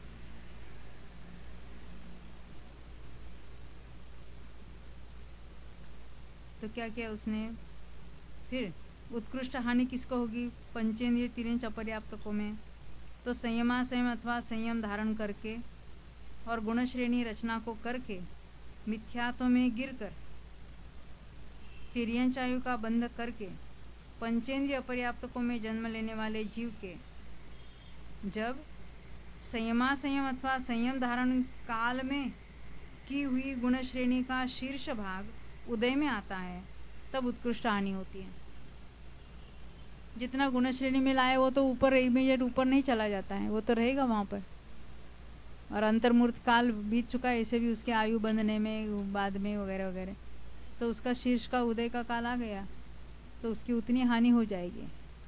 Speaker 1: तो क्या किया उसने फिर? उत्कृष्ट हानि किसको होगी? पंचेंद्रिय तिर्यंश अपर्याप्तकों में। तो संयमासंयम अथवा संयम धारण करके और गुण श्रेणी रचना को करके मिथ्यात्व में गिरकर तिर्यंश आयु का बंध करके पंचेंद्रिय अपर्याप्तकों में जन्म लेने वाले जीव के जब संयमासंयम अथवा संयम धारण काल में की हुई गुण श्रेणी का शीर्ष भाग उदय में आता है तब उत्कृष्ट हानि होती है। जितना गुण श्रेणी में लाए वो तो ऊपर इमीडिएट ऊपर नहीं चला जाता है, वो तो रहेगा वहां पर। और अंतर्मूर्त काल बीत चुका है ऐसे भी उसके आयु बंधने में बाद में वगैरह वगैरह, तो उसका शीर्ष का उदय का काल आ गया तो उसकी उतनी हानि हो जाएगी।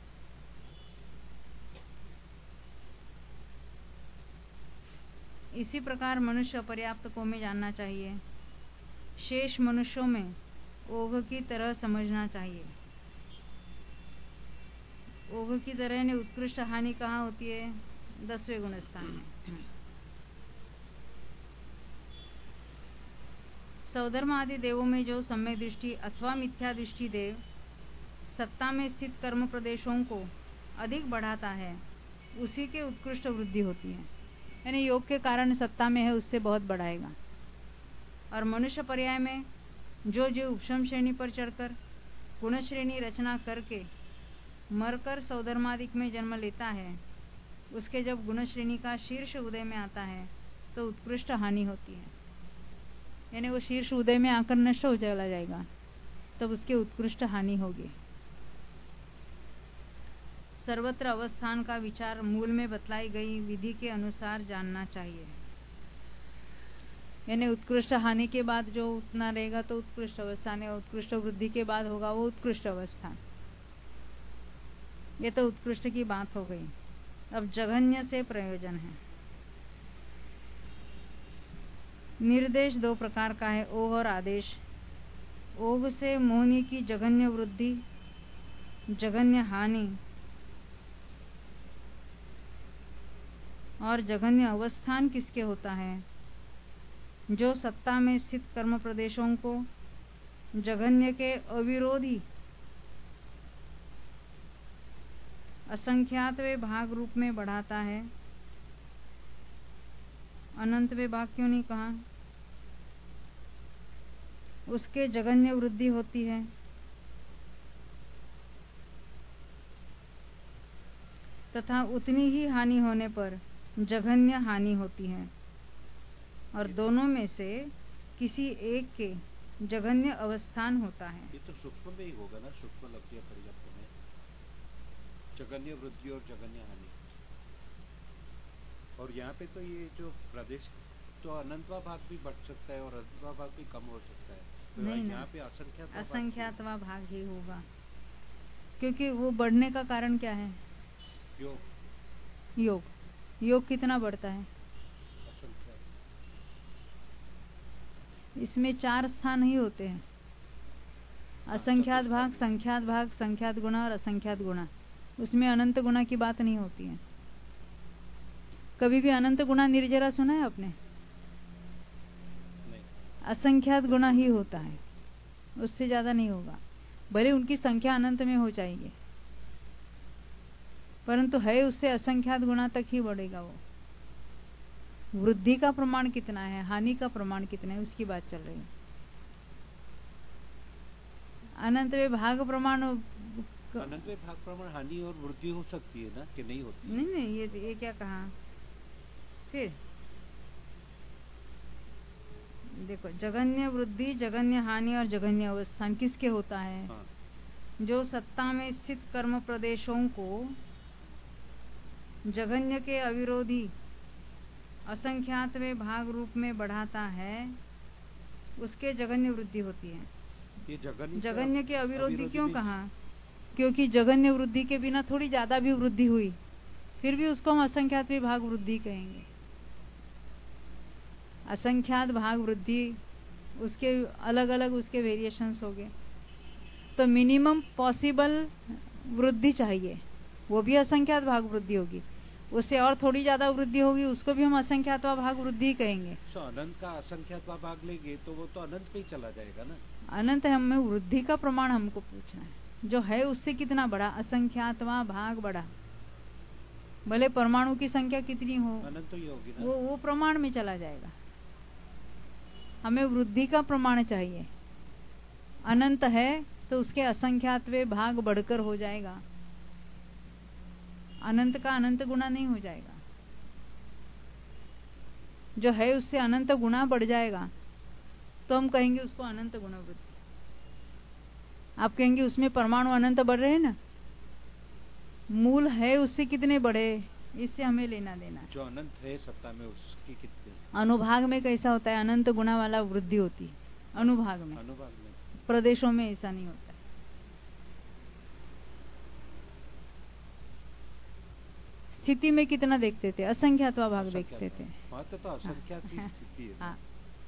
Speaker 1: इसी प्रकार मनुष्य अपर्याप्तकों में जानना चाहिए, शेष मनुष्यों में ओघ की तरह समझना चाहिए। ओघ की तरह ने उत्कृष्ट हानि कहाँ होती है? दसवें गुण स्थान में। सौधर्म आदि देवों में जो सम्यक दृष्टि अथवा मिथ्या दृष्टि देव सत्ता में स्थित कर्म प्रदेशों को अधिक बढ़ाता है उसी के उत्कृष्ट वृद्धि होती है। यानी योग के कारण सत्ता में है उससे बहुत बढ़ाएगा। और मनुष्य पर्याय में जो जो उपशम श्रेणी पर चढ़कर गुण श्रेणी रचना करके मरकर सौधर्मादिक में जन्म लेता है उसके जब गुण श्रेणी का शीर्ष उदय में आता है तो उत्कृष्ट हानि होती है। यानी वो शीर्ष उदय में आकर नष्ट हो चला जाएगा तब उसकी उत्कृष्ट हानि होगी। सर्वत्र अवस्थान का विचार मूल में बतलाई गई विधि के अनुसार जानना चाहिए। यानी उत्कृष्ट हानि के बाद जो उतना रहेगा तो उत्कृष्ट अवस्थान है, उत्कृष्ट वृद्धि के बाद होगा वो उत्कृष्ट अवस्थान। ये तो उत्कृष्ट की बात हो गई। अब जघन्य से प्रयोजन है। निर्देश दो प्रकार का है, ओघ और आदेश। ओघ से मोहनी की जघन्य वृद्धि, जघन्य हानि और जघन्य अवस्थान किसके होता है? जो सत्ता में स्थित कर्म प्रदेशों को जघन्य के अविरोधी असंख्यातवे भाग रूप में बढ़ाता है। अनंतवे भाग क्यों नहीं कहा? उसके जघन्य वृद्धि होती है तथा उतनी ही हानि होने पर जघन्य हानि होती है। और दोनों में से किसी एक के जघन्य अवस्थान होता है।
Speaker 2: ये तो सूक्ष्म में ही होगा ना, सूक्ष्म लब्धि पर्याप्त में जघन्य वृद्धि और जघन्य हानि। और यहाँ पे तो ये जो प्रदेश तो अनंतवा भाग भी बढ़ सकता है और अनंतवा भाग भी कम हो सकता है। तो
Speaker 1: नहीं,
Speaker 2: यहाँ पे असंख्यात
Speaker 1: असंख्यातवा भाग ही होगा क्योंकि वो बढ़ने का कारण क्या है?
Speaker 2: योग।
Speaker 1: योग योग कितना बढ़ता है? इसमें चार स्थान ही होते हैं, असंख्यात भाग, संख्यात भाग, संख्यात गुणा और असंख्यात गुणा। उसमें अनंत गुणा की बात नहीं होती है। कभी भी अनंत गुणा निर्जरा सुना है आपने? नहीं। असंख्यात गुणा ही होता है। उससे ज्यादा नहीं होगा। भले उनकी संख्या अनंत में हो जाएगी, परंतु है उससे असंख्यात गुना तक ही बढ़ेगा। वो वृद्धि का प्रमाण कितना है, हानि का प्रमाण कितना है, उसकी बात चल रही है। अनंत में भाग प्रमाण,
Speaker 2: अनंत में भाग प्रमाण हानि और वृद्धि हो सकती है ना, कि नहीं होती?
Speaker 1: नहीं नहीं, ये ये क्या कहा फिर? देखो, जगन्य वृद्धि, जगन्य हानि और जगन्य अवस्थान किसके होता है?
Speaker 2: हाँ।
Speaker 1: जो सत्ता में स्थित कर्म प्रदेशों को जगन्य के अविरोधी असंख्यातवें भाग रूप में बढ़ाता है, उसके जगन्य वृद्धि होती है।
Speaker 2: ये जगन्य
Speaker 1: जगन्य के अविरोधी,
Speaker 2: अविरोधी
Speaker 1: क्यों
Speaker 2: भी...
Speaker 1: कहा? क्योंकि जगन्य वृद्धि के बिना थोड़ी ज्यादा भी वृद्धि हुई, फिर भी उसको हम असंख्यातवें भाग वृद्धि कहेंगे। असंख्यात भाग वृद्धि, उसके अलग अलग उसके वेरिएशंस हो गए। तो मिनिमम पॉसिबल वृद्धि चाहिए, वो भी असंख्यात भाग वृद्धि होगी। उससे और थोड़ी ज्यादा वृद्धि होगी, उसको भी हम असंख्यातवा भाग वृद्धि कहेंगे।
Speaker 2: तो अनंत का असंख्यातवा भाग लेंगे तो वो तो अनंत पे ही चला जाएगा ना।
Speaker 1: अनंत है, हमें वृद्धि का प्रमाण हमको पूछना है। जो है उससे कितना बड़ा, असंख्यातवा भाग बड़ा, भले परमाणु की संख्या कितनी हो,
Speaker 2: अनंत तो ही होगी ना।
Speaker 1: वो वो प्रमाण में चला जाएगा। हमें वृद्धि का प्रमाण चाहिए। अनंत है तो उसके असंख्यातवें भाग बढ़कर हो जाएगा, अनंत का अनंत गुना नहीं हो जाएगा। जो है उससे अनंत गुना बढ़ जाएगा तो हम कहेंगे उसको अनंत गुण वृद्धि। आप कहेंगे उसमें परमाणु अनंत बढ़ रहे हैं ना, मूल है उससे कितने बढ़े, इससे हमें लेना देना।
Speaker 2: जो अनंत है सत्ता में उसकी कितने?
Speaker 1: अनुभाग में कैसा होता है, अनंत गुना वाला वृद्धि होती है अनुभाग में।
Speaker 2: अनुभाग में,
Speaker 1: प्रदेशों में ऐसा नहीं होता है। स्थिति में कितना देखते थे, असंख्यातवा भाग देखते थे।
Speaker 2: वहां तो असंख्यात की स्थिति है।
Speaker 1: हाँ।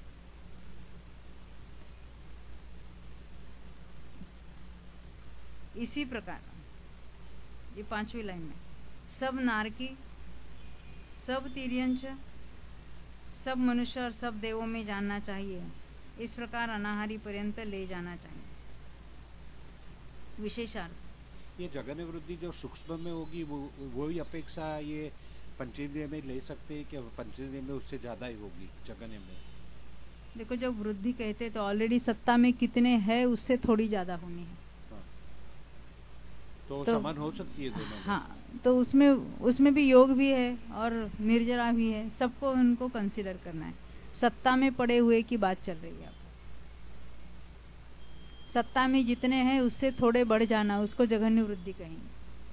Speaker 1: इसी प्रकार ये पांचवी लाइन में सब नारकी, सब तिर्यंच, सब मनुष्य और सब देवों में जानना चाहिए। इस प्रकार अनाहारी पर्यंत ले जाना चाहिए। विशेषार्थ,
Speaker 2: ये जगन्य वृद्धि जो सूक्ष्म में होगी वो वही अपेक्षा ये पंचेंद्रिय में ले सकते हैं कि पंचेंद्रिय में उससे ज्यादा ही होगी जगन्य में?
Speaker 1: देखो, जब वृद्धि कहते तो ऑलरेडी सत्ता में कितने हैं उससे थोड़ी ज्यादा होनी है।
Speaker 2: हाँ। तो,
Speaker 1: तो
Speaker 2: समान हो सकती है दोनों।
Speaker 1: हाँ, तो उसमें उसमें भी योग भी है और निर्जरा भी है, सबको उनको कंसीडर करना है। सत्ता में पड़े हुए की बात चल रही है। सत्ता में जितने हैं उससे थोड़े बढ़ जाना, उसको जघन्य वृद्धि कहेंगे।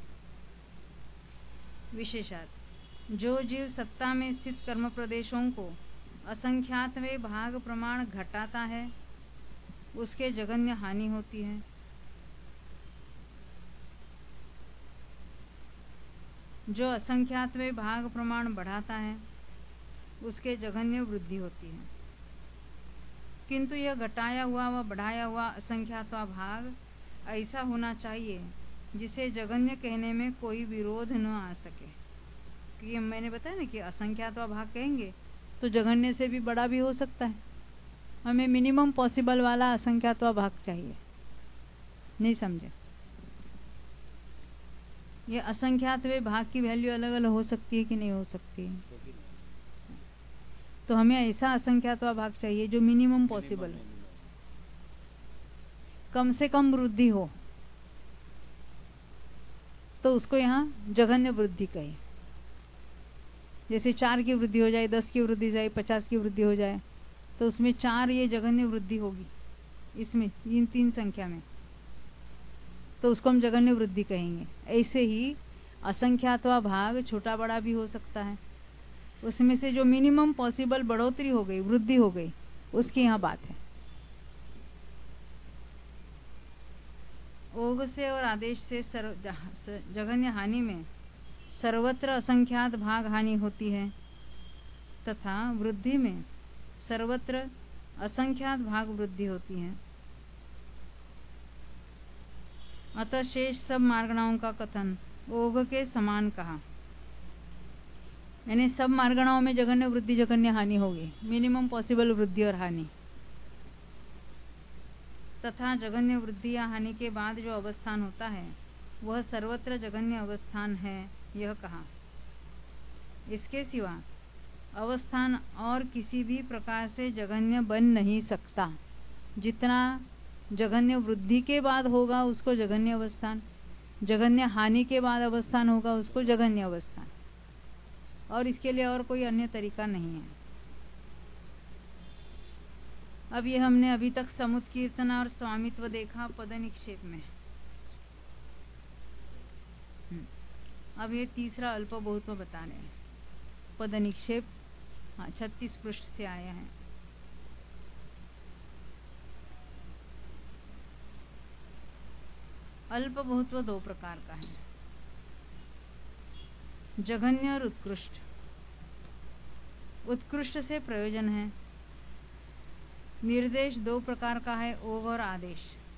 Speaker 1: विशेषार्थ, जो जीव सत्ता में स्थित कर्म प्रदेशों को असंख्यातवें भाग प्रमाण घटाता है, उसके जघन्य हानि होती है। जो असंख्यातवें भाग प्रमाण बढ़ाता है, उसके जघन्य वृद्धि होती है। किंतु यह घटाया हुआ व बढ़ाया हुआ असंख्यातवा भाग ऐसा होना चाहिए जिसे जगन्य कहने में कोई विरोध न आ सके। क्योंकि मैंने बताया ना कि असंख्यातवा भाग कहेंगे तो जगन्य से भी बड़ा भी हो सकता है। हमें मिनिमम पॉसिबल वाला असंख्यातवा भाग चाहिए। नहीं समझे? ये असंख्यातवें भाग की वैल्यू अलग अलग हो सकती है कि नहीं हो सकती है? तो हमें ऐसा असंख्यातवा भाग चाहिए जो मिनिमम पॉसिबल हो, कम से कम वृद्धि हो, तो उसको यहाँ जघन्य वृद्धि कहे। जैसे चार की वृद्धि हो जाए, दस की वृद्धि हो जाए, पचास की वृद्धि हो जाए, तो उसमें चार ये जघन्य वृद्धि होगी, इसमें इन तीन संख्या में, तो उसको हम जघन्य वृद्धि कहेंगे। ऐसे ही असंख्यातवा भाग छोटा बड़ा भी हो सकता है, उसमें से जो मिनिमम पॉसिबल बढ़ोतरी हो गई, वृद्धि हो गई, उसकी यहाँ बात है। ओघ से और आदेश से जघन्य हानि में सर्वत्र असंख्यात भाग हानि होती है, तथा वृद्धि में सर्वत्र असंख्यात भाग वृद्धि होती है। अतः शेष सब मार्गणाओं का कथन ओघ के समान कहा। यानी सब मार्गणाओं में जघन्य वृद्धि जघन्य हानि होगी, मिनिमम पॉसिबल वृद्धि और हानि। तथा जघन्य वृद्धि या हानि के बाद जो अवस्थान होता है वह सर्वत्र जघन्य अवस्थान है, यह कहा। इसके सिवा अवस्थान और किसी भी प्रकार से जघन्य बन नहीं सकता। जितना जघन्य वृद्धि के बाद होगा उसको जघन्य अवस्थान, जघन्य हानि के बाद अवस्थान होगा उसको जघन्य अवस्थान, और इसके लिए और कोई अन्य तरीका नहीं है। अब ये हमने अभी तक समुत्कीर्तन और स्वामित्व देखा पद निक्षेप में। अब ये तीसरा अल्प बहुत्व बता रहे हैं। पद निक्षेप हाँ छत्तीस पृष्ठ से आया है। अल्प बहुत्व दो प्रकार का है, जघन्य और उत्कृष्ट। उत्कृष्ट से प्रयोजन है। निर्देश दो प्रकार का है, ओघ और आदेश।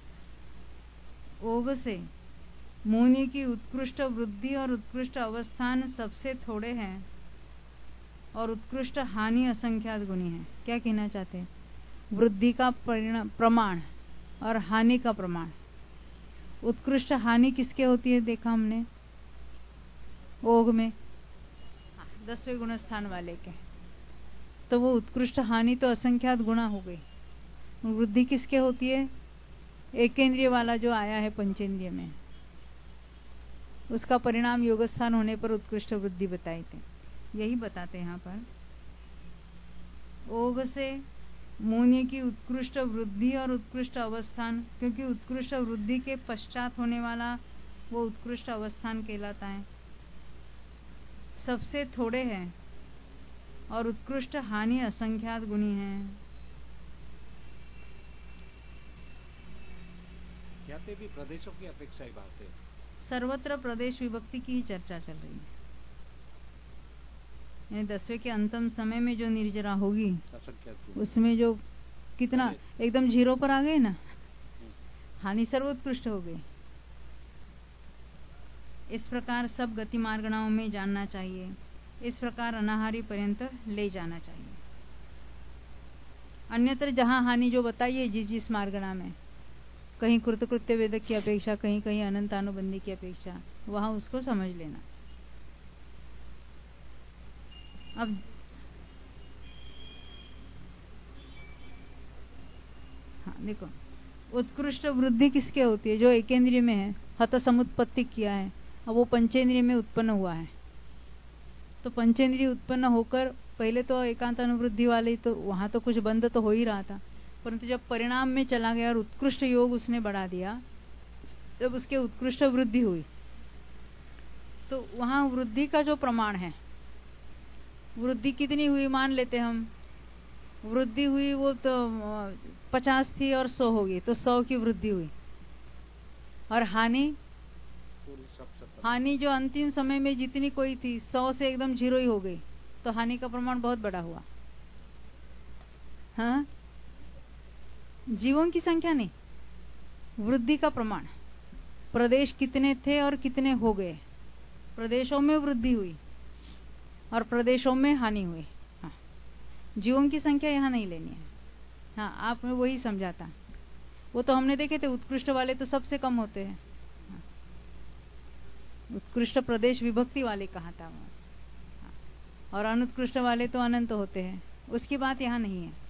Speaker 1: ओघ से मुनि की उत्कृष्ट वृद्धि और उत्कृष्ट अवस्थान सबसे थोड़े हैं, और उत्कृष्ट हानि असंख्यात गुणी है। क्या कहना चाहते हैं? वृद्धि का परिणाम प्रमाण और हानि का प्रमाण। उत्कृष्ट हानि किसके होती है देखा हमने ओघ में, दसवें गुण स्थान वाले के। तो वो उत्कृष्ट हानि तो असंख्यात गुणा हो गई। वृद्धि किसके होती है? एकेंद्रिय वाला जो आया है पंचेंद्रिय में, उसका परिणाम योगस्थान होने पर उत्कृष्ट वृद्धि बताई थे। यही बताते यहाँ पर। ओघ से मुनि की उत्कृष्ट वृद्धि और उत्कृष्ट अवस्थान, क्योंकि उत्कृष्ट वृद्धि के पश्चात होने वाला वो उत्कृष्ट अवस्थान कहलाता है, सबसे थोड़े हैं, और उत्कृष्ट हानि असंख्यात गुणी हैं।
Speaker 2: यहाँ भी प्रदेशों की अपेक्षा ही बात है।
Speaker 1: सर्वत्र प्रदेश विभक्ति की ही चर्चा चल रही है। यानी दसवें के अंतिम समय में जो निर्जरा होगी उसमें जो कितना एकदम जीरो पर आ गए ना, हानि सर्वोत्कृष्ट हो गई। इस प्रकार सब गति मार्गणाओं में जानना चाहिए। इस प्रकार अनाहारी पर्यंत ले जाना चाहिए। अन्यत्र जहां हानि जो बताइए जिस जिस मार्गणा में, कहीं कृतकृत्य वेदक की अपेक्षा, कहीं कहीं अनंतानुबंधी की अपेक्षा, वहां उसको समझ लेना। अब हाँ देखो, उत्कृष्ट वृद्धि किसके होती है? जो एकेंद्रिय में है, हत समुत्पत्ति किया है, अब वो पंचेंद्रिय में उत्पन्न हुआ है। तो पंचेंद्रिय उत्पन्न होकर पहले तो एकांत अनुवृद्धि वाले, तो वहां तो कुछ बंद तो हो ही रहा था, परंतु जब परिणाम में चला गया और उत्कृष्ट योग उसने बढ़ा दिया, जब उसके उत्कृष्ट वृद्धि हुई, तो वहां वृद्धि का जो प्रमाण है, वृद्धि कितनी हुई मान लेते हम, वृद्धि हुई वो तो पचास थी और सौ हो गई, तो सौ की वृद्धि हुई। और हानि हानि जो अंतिम समय में जितनी कोई थी, सौ से एकदम जीरो ही हो गई, तो हानि का प्रमाण बहुत बड़ा हुआ। हाँ, जीवों की संख्या नहीं, वृद्धि का प्रमाण। प्रदेश कितने थे और कितने हो गए, प्रदेशों में वृद्धि हुई और प्रदेशों में हानि हुई। हाँ, जीवों की संख्या यहाँ नहीं लेनी है। हाँ, आपने वही समझाता, वो तो हमने देखे थे, उत्कृष्ट वाले तो सबसे कम होते हैं। हाँ, उत्कृष्ट प्रदेश विभक्ति वाले कहा था वो। हाँ, और अनुत्कृष्ट वाले तो अनंत होते हैं, उसकी बात यहाँ नहीं है।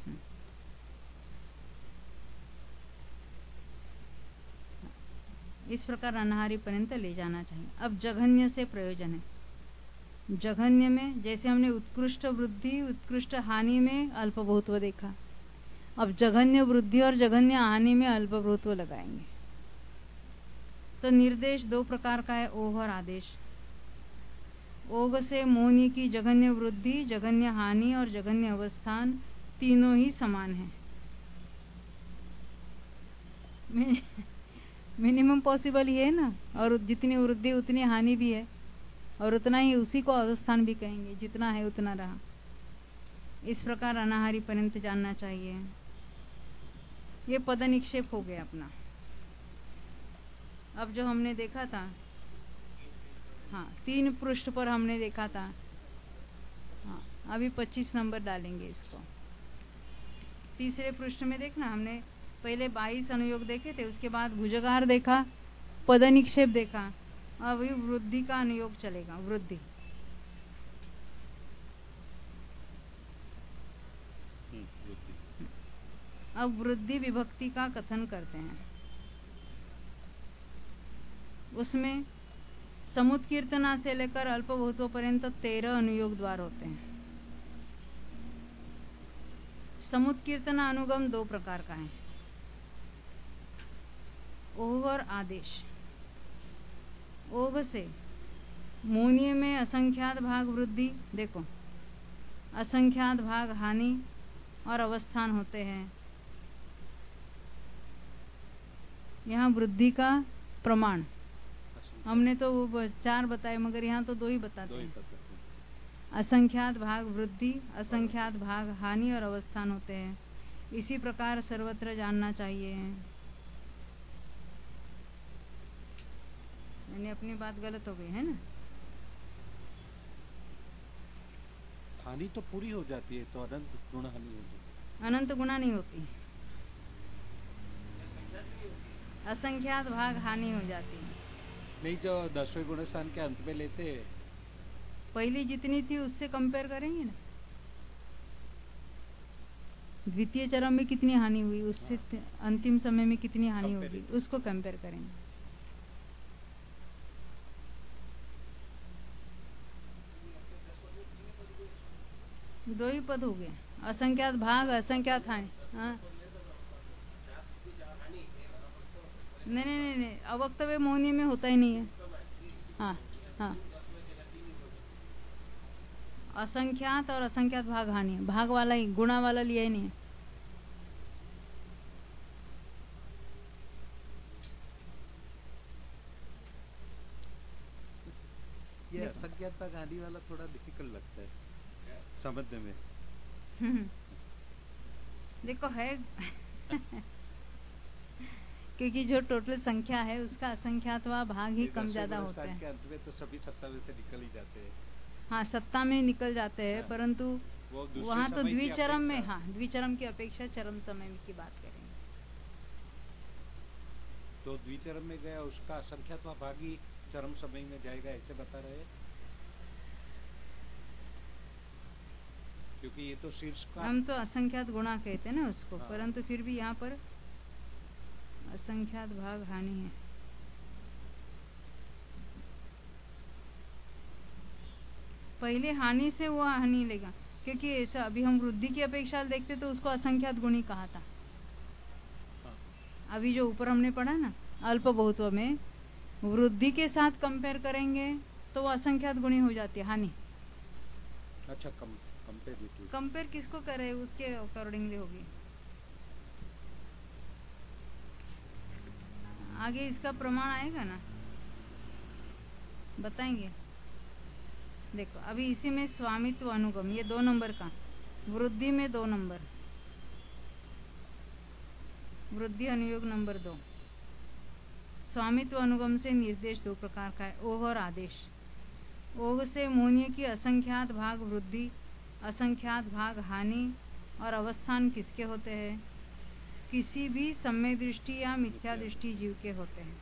Speaker 1: इस प्रकार अनाहारी पर्यंत ले जाना चाहिए। अब जघन्य से प्रयोजन है। जघन्य में जैसे हमने उत्कृष्ट वृद्धि उत्कृष्ट हानि में अल्प बहुत्व देखा, अब जघन्य वृद्धि और जघन्य हानि में अल्प बहुत्व लगाएंगे। तो निर्देश दो प्रकार का है, ओघ और आदेश। ओघ से मोनि की जघन्य वृद्धि, जघन्य हानि और जघन्य अवस्थान तीनों ही समान है। मिनिमम पॉसिबल ही है ना, और जितनी वृद्धि उतनी हानि भी है, और उतना ही उसी को अवस्थान भी कहेंगे, जितना है उतना रहा। इस प्रकार अनाहारी पर्यंत जानना चाहिए। ये पद निक्षेप हो गया अपना। अब जो हमने देखा था, हाँ तीन पृष्ठ पर हमने देखा था। हाँ, अभी पच्चीस नंबर डालेंगे इसको। तीसरे पृष्ठ में देखना, हमने पहले बाईस अनुयोग देखे थे, उसके बाद भुजगार देखा, पद निक्षेप देखा, अब वृद्धि का अनुयोग चलेगा। वृद्धि अब वृद्धि विभक्ति का कथन करते हैं। उसमें समुत्कीर्तना से लेकर अल्पभूतों पर्यंत तेरह अनुयोग द्वार होते हैं। समुत्कीर्तना अनुगम दो प्रकार का है, ओघ और आदेश। ओघ से मून्य में असंख्यात भाग वृद्धि, देखो असंख्यात भाग हानि और अवस्थान होते हैं। यहाँ वृद्धि का प्रमाण हमने तो वो चार बताए, मगर यहाँ तो दो ही बताते हैं। असंख्यात भाग वृद्धि, असंख्यात भाग हानि और अवस्थान होते हैं। इसी प्रकार सर्वत्र जानना चाहिए। मैंने अपनी बात गलत हो गई है ना?
Speaker 2: हानि तो पूरी हो जाती है, तो अनंत गुण हानि हो जाती है।
Speaker 1: अनंत गुणा नहीं होती, असंख्यात भाग हानि हो जाती है।
Speaker 2: नहीं, जो दसवें गुण स्थान के अंत में लेते हैं,
Speaker 1: पहली जितनी थी उससे कंपेयर करेंगे ना। द्वितीय चरण में कितनी हानि हुई, उससे हाँ। अंतिम समय में कितनी हानि होगी, उसको कंपेयर करेंगे। दो ही पद हो गए, असंख्यात भाग, असंख्यात हानि। हाँ नहीं नहीं नहीं, नहीं। अवक्तव्य मौनी में होता ही नहीं है। हाँ हाँ, असंख्यात और असंख्यात भाग हानि, भाग वाला ही, गुणा वाला लिया ही नहीं है।
Speaker 2: ये असंख्यात भाग हानि वाला थोड़ा डिफिकल्ट लगता है समझने में।
Speaker 1: देखो है क्योंकि जो टोटल संख्या है उसका असंख्यातवा भाग ही कम ज्यादा होता है।
Speaker 2: के अंत में तो सभी सत्ता में से निकल ही जाते हैं।
Speaker 1: हाँ, सत्ता में निकल जाते हैं, परंतु वहाँ तो द्विचरम में, हाँ द्विचरम की अपेक्षा चरम समय की बात करेंगे।
Speaker 2: तो द्विचरम में गया उसका असंख्यातवा भाग ही चरम समय में जाएगा, ऐसे बता रहे हैं? क्योंकि ये तो शीर्ष का,
Speaker 1: हम तो असंख्यात गुणा कहते हैं ना उसको। हाँ। परंतु फिर भी यहाँ पर असंख्यात भाग हानि है। पहले हानि से वो हानि लेगा, क्योंकि ऐसा अभी हम वृद्धि की अपेक्षा देखते तो उसको असंख्यात गुणी कहा था। हाँ। अभी जो ऊपर हमने पढ़ा ना, अल्प बहुत्व में वृद्धि के साथ कंपेयर करेंगे तो वो असंख्यात गुणी हो जाती है हानि।
Speaker 2: अच्छा, कम कंपेयर
Speaker 1: कंपेयर किसको करे, उसके अकॉर्डिंगली होगी। आगे इसका प्रमाण आएगा ना, बताएंगे। देखो अभी इसी में स्वामित्व अनुगम, ये दो नंबर का, वृद्धि में दो नंबर, वृद्धि अनुयोग नंबर दो। स्वामित्व अनुगम से निर्देश दो प्रकार का है, ओघ और आदेश। ओघ से मून्य की असंख्यात भाग वृद्धि, असंख्यात भाग हानि और अवस्थान किसके होते हैं? किसी भी सम्य दृष्टि या मिथ्या दृष्टि जीव के होते हैं।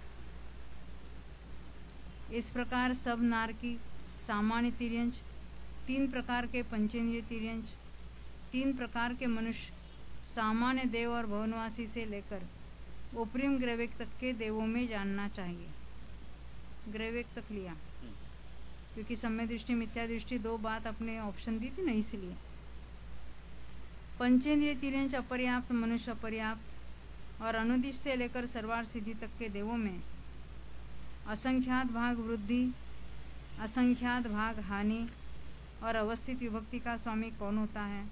Speaker 1: इस प्रकार सब नार की सामान्य तिर्यंच, तीन प्रकार के पंचेंद्रिय तिर्यंच, तीन प्रकार के मनुष्य, सामान्य देव और भवनवासी से लेकर उपरिम ग्रैविक तक के देवों में जानना चाहिए। ग्रैविक तक लिया क्योंकि सम्य दृष्टि मिथ्या दृष्टि दो बात अपने ऑप्शन दी थी ना, इसलिए। पंचेंद्रिय तिर्यंच अपर्याप्त, मनुष्य अपर्याप्त और अनुदिश से लेकर सर्वार सिद्धि तक के देवों में असंख्यात भाग वृद्धि, असंख्यात भाग हानि और अवस्थित विभक्ति का स्वामी कौन होता है?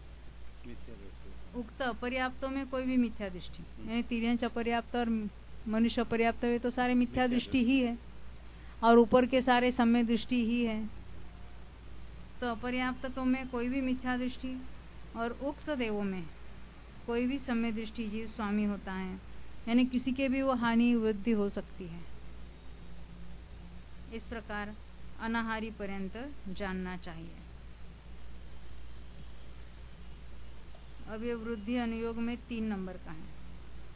Speaker 1: उक्त अपर्याप्तों में कोई भी मिथ्या दृष्टि, यानी तिर्यंच अपर्याप्त और मनुष्य अपर्याप्त हुए तो सारे मिथ्या दृष्टि ही है, और ऊपर के सारे सम्य दृष्टि ही है। तो अपर्याप्तों में कोई भी मिथ्या दृष्टि और उक्त देवों में कोई भी सम्य दृष्टि जीव स्वामी होता है, यानी किसी के भी वो हानि वृद्धि हो सकती है। इस प्रकार अनाहारी पर्यंत जानना चाहिए। अब ये वृद्धि अनुयोग में तीन नंबर का है।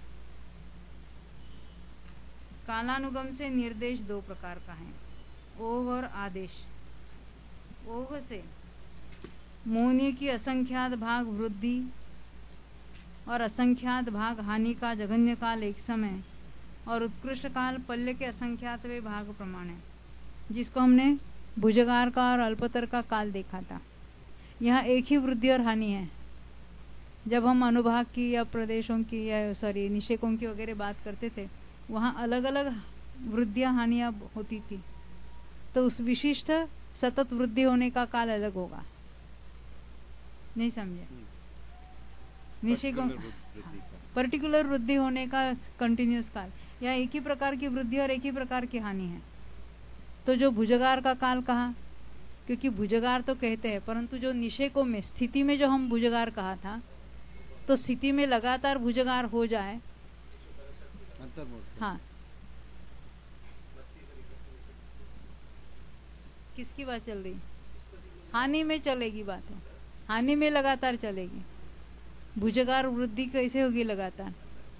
Speaker 1: कालानुगम से निर्देश दो प्रकार का है, ओघ और आदेश। ओघ से मोहनी की असंख्यात भाग वृद्धि और असंख्यात भाग हानि का जघन्य काल एक समय और उत्कृष्ट काल पल्ले के असंख्यातवे भाग प्रमाण है, जिसको हमने भुजगार का और अल्पतर का काल देखा था। यहाँ एक ही वृद्धि और हानि है। जब हम अनुभाग की या प्रदेशों की या सॉरी निषेकों की वगैरह बात करते थे, वहाँ अलग अलग वृद्धियां हानियां होती थी, तो उस विशिष्ट सतत वृद्धि होने का काल अलग होगा। नहीं समझे? निषेकों पर्टिकुलर वृद्धि होने का कंटिन्यूस काल, या एक ही प्रकार की वृद्धि और एक ही प्रकार की हानि है। तो जो भुजगार का काल कहा, क्योंकि भुजगार तो कहते हैं, परंतु जो निषेकों में स्थिति में जो हम भुजगार कहा था, तो स्थिति में लगातार भुजगार हो जाए, हाँ, किसकी बात चल रही? हानि में चलेगी बात है, हानि में लगातार चलेगी। भुजगार वृद्धि कैसे होगी लगातार?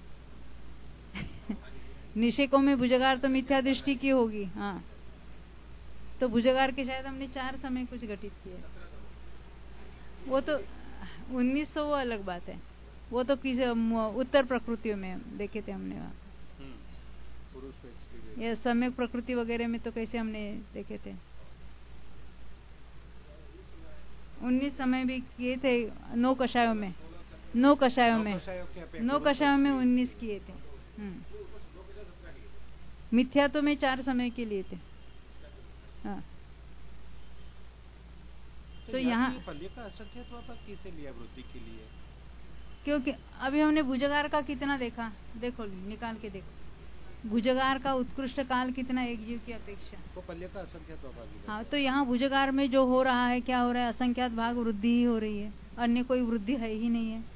Speaker 1: निषेकों में भुजगार तो मिथ्या दृष्टि की होगी, हाँ। तो भुजगार के शायद हमने चार समय कुछ घटित किए, वो तो उन्नीस सौ वो अलग बात है, वो तो किसी उत्तर प्रकृतियों में देखे थे हमने वहाँ। ये सम्यक प्रकृति वगैरह में तो कैसे हमने देखे थे, उन्नीस समय भी किए थे, नौ कषायों में नौ कषायों में नौ कषायों में उन्नीस किए थे। मिथ्या तो में चार समय के लिए थे, हाँ। तो, तो यहाँ
Speaker 2: का असंख्यात वापस किसे लिया वृद्धि के लिए?
Speaker 1: क्योंकि अभी हमने भुजगार का कितना देखा, देखो निकाल के देखो, भुजगार का उत्कृष्ट काल कितना एक जीव की अपेक्षा,
Speaker 2: तो पल्ले का असंख्यात वापस।
Speaker 1: हाँ, तो यहाँ भुजगार में जो हो रहा है, क्या हो रहा है? असंख्यात भाग वृद्धि ही हो रही है, अन्य कोई वृद्धि है ही नहीं है।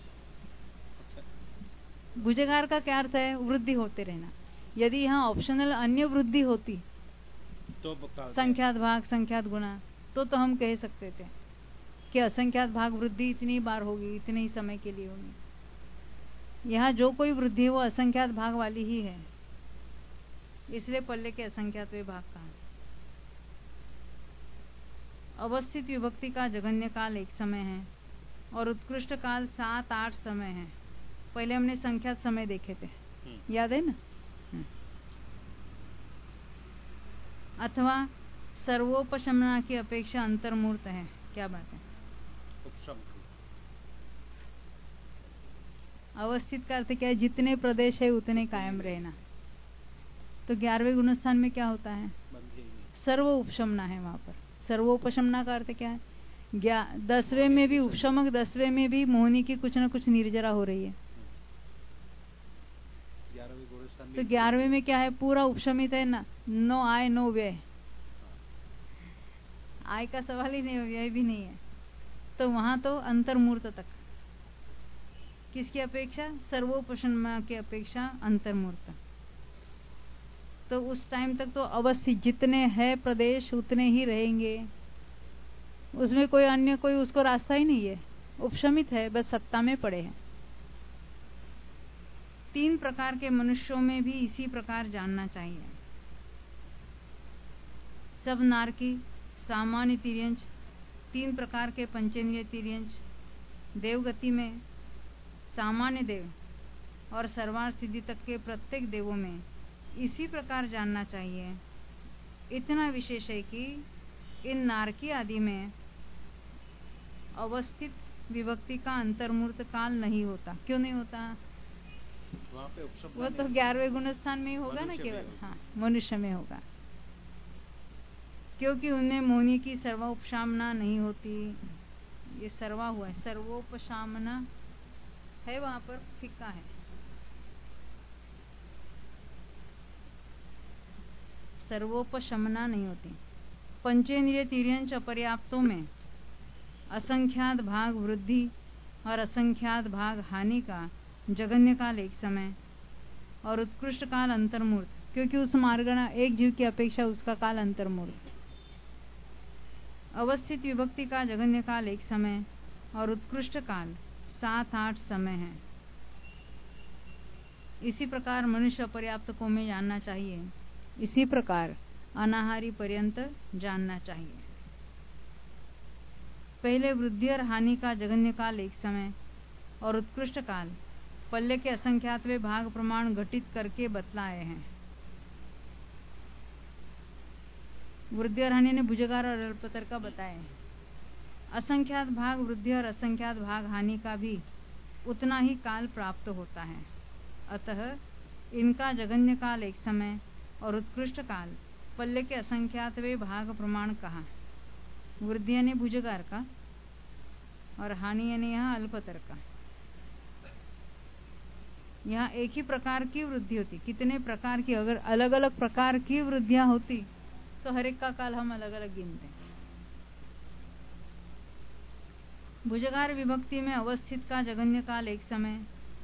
Speaker 1: भुजगार का क्या अर्थ है? वृद्धि होते रहना। यदि यहाँ ऑप्शनल अन्य वृद्धि होती,
Speaker 2: तो
Speaker 1: संख्यात भाग संख्यात गुना, तो तो हम कह सकते थे कि असंख्यात भाग वृद्धि इतनी बार होगी, इतने ही समय के लिए होगी। यहाँ जो कोई वृद्धि वो असंख्यात भाग वाली ही है, इसलिए पल्ले के असंख्यात वे भाग कहा। अवस्थित विभक्ति का जघन्य काल एक समय है और उत्कृष्ट काल सात आठ समय है। पहले हमने संख्यात समय देखे थे, याद है ना? अथवा सर्वोपशमना की अपेक्षा अंतर्मूर्त है। क्या बात है? अवस्थित का अर्थ क्या है? जितने प्रदेश है उतने कायम रहना। तो ग्यारहवें गुणस्थान में क्या होता है? सर्व उपशमना है। वहां पर सर्वोपशमना का अर्थ क्या है? दसवें में भी उपशमक, दसवें में भी मोहनी की कुछ न कुछ निर्जरा हो रही है। तो ग्यारहवें में क्या है? पूरा उपशमित है ना, नो आय नो व्यय, आय का सवाल ही नहीं, व्यय भी नहीं है। तो वहां तो अंतर्मूर्त तक, किसकी अपेक्षा? सर्वोपशमना की अपेक्षा अंतर्मूर्त। तो उस टाइम तक तो अवश्य जितने हैं प्रदेश उतने ही रहेंगे, उसमें कोई अन्य कोई उसको रास्ता ही नहीं है, उपशमित है, बस सत्ता में पड़े हैं। तीन प्रकार के मनुष्यों में भी इसी प्रकार जानना चाहिए। सब नारकी, सामान्य तिर्यंच, तीन प्रकार के पंचेंद्रिय तिर्यंच, देवगति में सामान्य देव और सर्वार्थ सिद्धि तक के प्रत्येक देवों में इसी प्रकार जानना चाहिए। इतना विशेष है कि इन नारकी आदि में अवस्थित विभक्ति का अंतर्मूर्त काल नहीं होता। क्यों नहीं होता?
Speaker 2: वहाँ पे
Speaker 1: वो तो ग्यारहवें गुणस्थान में ही होगा ना, केवल, हाँ, मनुष्य में होगा, क्योंकि उनमें मोहनी की सर्वोपशामना नहीं होती। ये सर्वा हुआ है, सर्वोपशामना है, वहां पर फिक्का है। सर्वोपशमना नहीं होती। पंचेंद्रिय तिर्यंच अपर्याप्तों में असंख्यात भाग वृद्धि और असंख्यात भाग हानि का जघन्य काल एक समय और उत्कृष्ट काल अंतर्मूर्त, क्योंकि उस मार्गणा एक जीव की अपेक्षा उसका काल अंतर्मूर्त। अवस्थित विभक्ति का जघन्य काल एक समय और उत्कृष्ट काल सात आठ समय है। इसी प्रकार मनुष्य पर्याप्त को में जानना चाहिए, इसी प्रकार अनाहारी पर्यंत जानना चाहिए। पहले वृद्धि और हानि का जघन्य काल एक समय और उत्कृष्ट काल पल्ले के असंख्यातवे भाग प्रमाण घटित करके बतलाए हैं। वृद्धि और हानि ने भुजगार और अल्पतर का बताए। असंख्यात भाग वृद्धि और असंख्यात भाग हानि का भी उतना ही काल प्राप्त होता है। अतः इनका जघन्य काल एक समय और उत्कृष्ट काल पल्ले के असंख्यातवे भाग प्रमाण कहा। वृद्धि यानी भुजगार का और हानि यानी यहाँ अल्पतर का। यहाँ एक ही प्रकार की वृद्धि होती, कितने प्रकार की, अगर अलग अलग प्रकार की वृद्धियां होती तो हर एक का काल हम अलग अलग गिनते। भुजगार विभक्ति में अवस्थित का जघन्य काल एक समय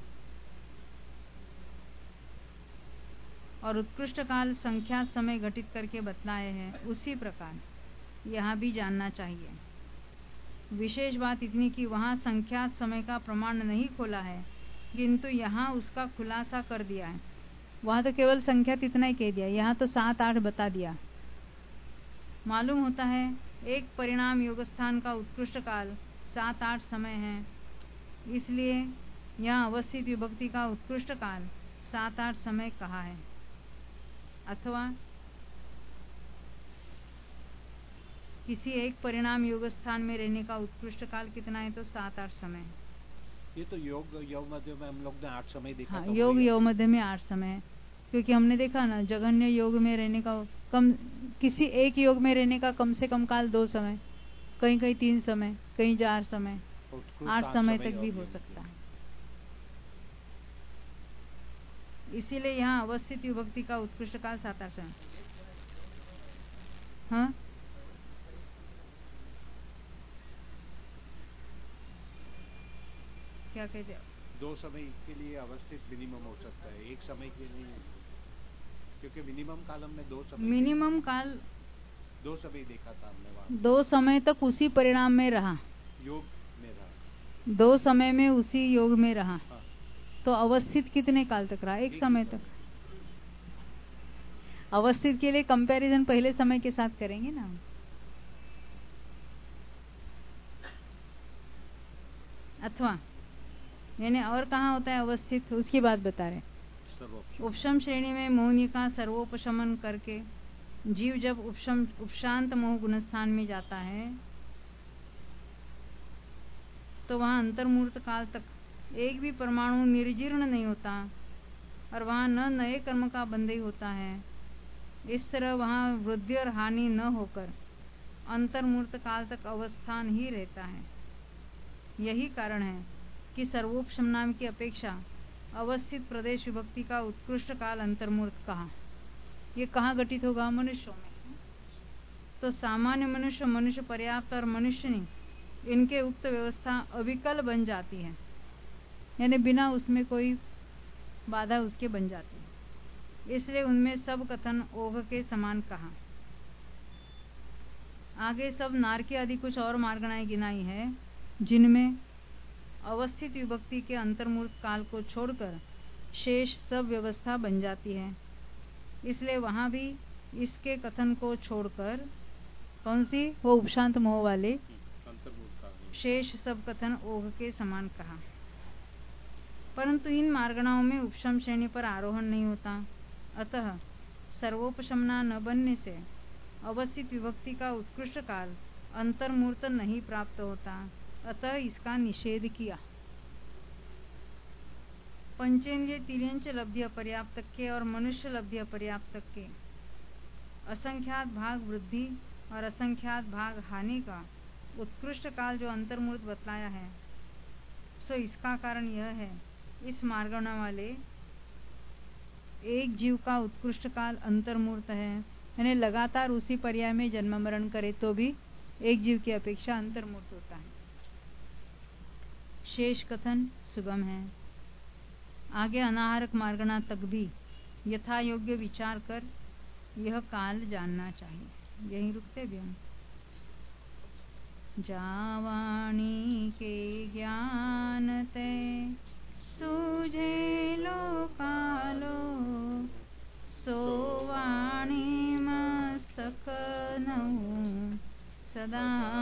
Speaker 1: और उत्कृष्ट काल संख्यात समय घटित करके बतलाए हैं, उसी प्रकार यहाँ भी जानना चाहिए। विशेष बात इतनी कि वहाँ संख्यात समय का प्रमाण नहीं खोला है, किंतु यहाँ उसका खुलासा कर दिया है। वहाँ तो केवल संख्यात इतना ही कह दिया, यहाँ तो सात आठ बता दिया। मालूम होता है एक परिणाम योगस्थान का उत्कृष्ट काल सात आठ समय है, इसलिए यहाँ अवस्थित विभक्ति का उत्कृष्ट काल सात आठ समय कहा है। अथवा किसी एक परिणाम योग स्थान में रहने का उत्कृष्ट काल कितना है, तो सात आठ समय।
Speaker 2: ये तो योग योग मध्य में हम लोग ने आठ समय देखा।
Speaker 1: हाँ,
Speaker 2: तो
Speaker 1: योग योग मध्य में आठ समय, क्योंकि हमने देखा ना जघन्य योग में रहने का कम, किसी एक योग में रहने का कम से कम काल दो समय, कहीं कहीं तीन समय, कहीं चार समय, आठ समय तक भी हो सकता है। इसीलिए यहाँ अवस्थित विभक्ति का उत्कृष्ट काल सात आठ समय। हाँ, क्या कहते हैं?
Speaker 2: दो समय के लिए अवस्थित मिनिमम हो सकता है, एक समय के लिए, क्योंकि मिनिमम काल हमने दो समय
Speaker 1: मिनिमम काल
Speaker 2: दो समय देखा था हमने वहाँ।
Speaker 1: दो समय तक उसी परिणाम में रहा,
Speaker 2: योग में रहा,
Speaker 1: दो समय में उसी योग में रहा।
Speaker 2: हाँ।
Speaker 1: तो अवस्थित कितने काल तक रहा? एक, एक समय तक। अवस्थित के लिए कंपैरिजन पहले समय के साथ करेंगे ना। अथवा यानी और कहाँ होता है अवस्थित, उसकी बात बता रहे। उपशम श्रेणी में मौनी का सर्वोपशमन करके जीव जब उपशम उपशांत मोह गुणस्थान में जाता है तो वहां अंतर्मूर्त काल तक एक भी परमाणु निर्जीर्ण नहीं होता और वहां न नए कर्म का बंध ही होता है। इस तरह वहां वृद्धि और हानि न होकर अंतर्मूर्त काल तक अवस्थान ही रहता है। यही कारण है कि सर्वोपशम नाम की अपेक्षा अवस्थित प्रदेश विभक्ति का उत्कृष्ट काल अंतर्मूर्त कहा। ये कहाँ घटित होगा? मनुष्यों में। तो सामान्य मनुष्य, मनुष्य पर्याप्त और मनुष्य नहीं, इनके उक्त व्यवस्था अविकल बन जाती है, यानी बिना उसमें कोई बाधा उसके बन जाती है। इसलिए उनमें सब कथन ओघ के समान कहा। आगे सब नारकी आदि कुछ और मार्गणाएं गिनाई है जिनमें अवस्थित विभक्ति के अंतर्मूर्त काल को छोड़कर शेष सब व्यवस्था बन जाती है। इसलिए वहां भी इसके कथन को छोड़कर कौन सी, वो उपशांत मोह वाले शेष सब कथन ओघ के समान कहा। परंतु इन मार्गणाओं में उपशम श्रेणी पर आरोहण नहीं होता, अतः सर्वोपशमना न बनने से अवस्थित विभक्ति का उत्कृष्ट काल अंतर्मूर्त नहीं प्राप्त होता, अतः इसका निषेध किया। पंचेंद्रिय तिर्यंच लब्धि अपर्याप्त के और मनुष्य लब्धि अपर्याप्त के असंख्यात भाग वृद्धि और असंख्यात भाग हानि का उत्कृष्ट काल जो अंतर्मूर्त बतलाया है, सो इसका कारण यह है इस मार्गणा वाले एक जीव का उत्कृष्ट काल अंतर्मूर्त है, यानी लगातार उसी पर्याय में जन्म मरण करे तो भी एक जीव की अपेक्षा अंतर्मूर्त होता है। शेष कथन सुगम है। आगे अनाहारक मार्गणा तक भी यथा योग्य विचार कर यह काल जानना चाहिए। यहीं रुकते भी हम। जावाणी के ज्ञान ते सूझे लोका प्रदान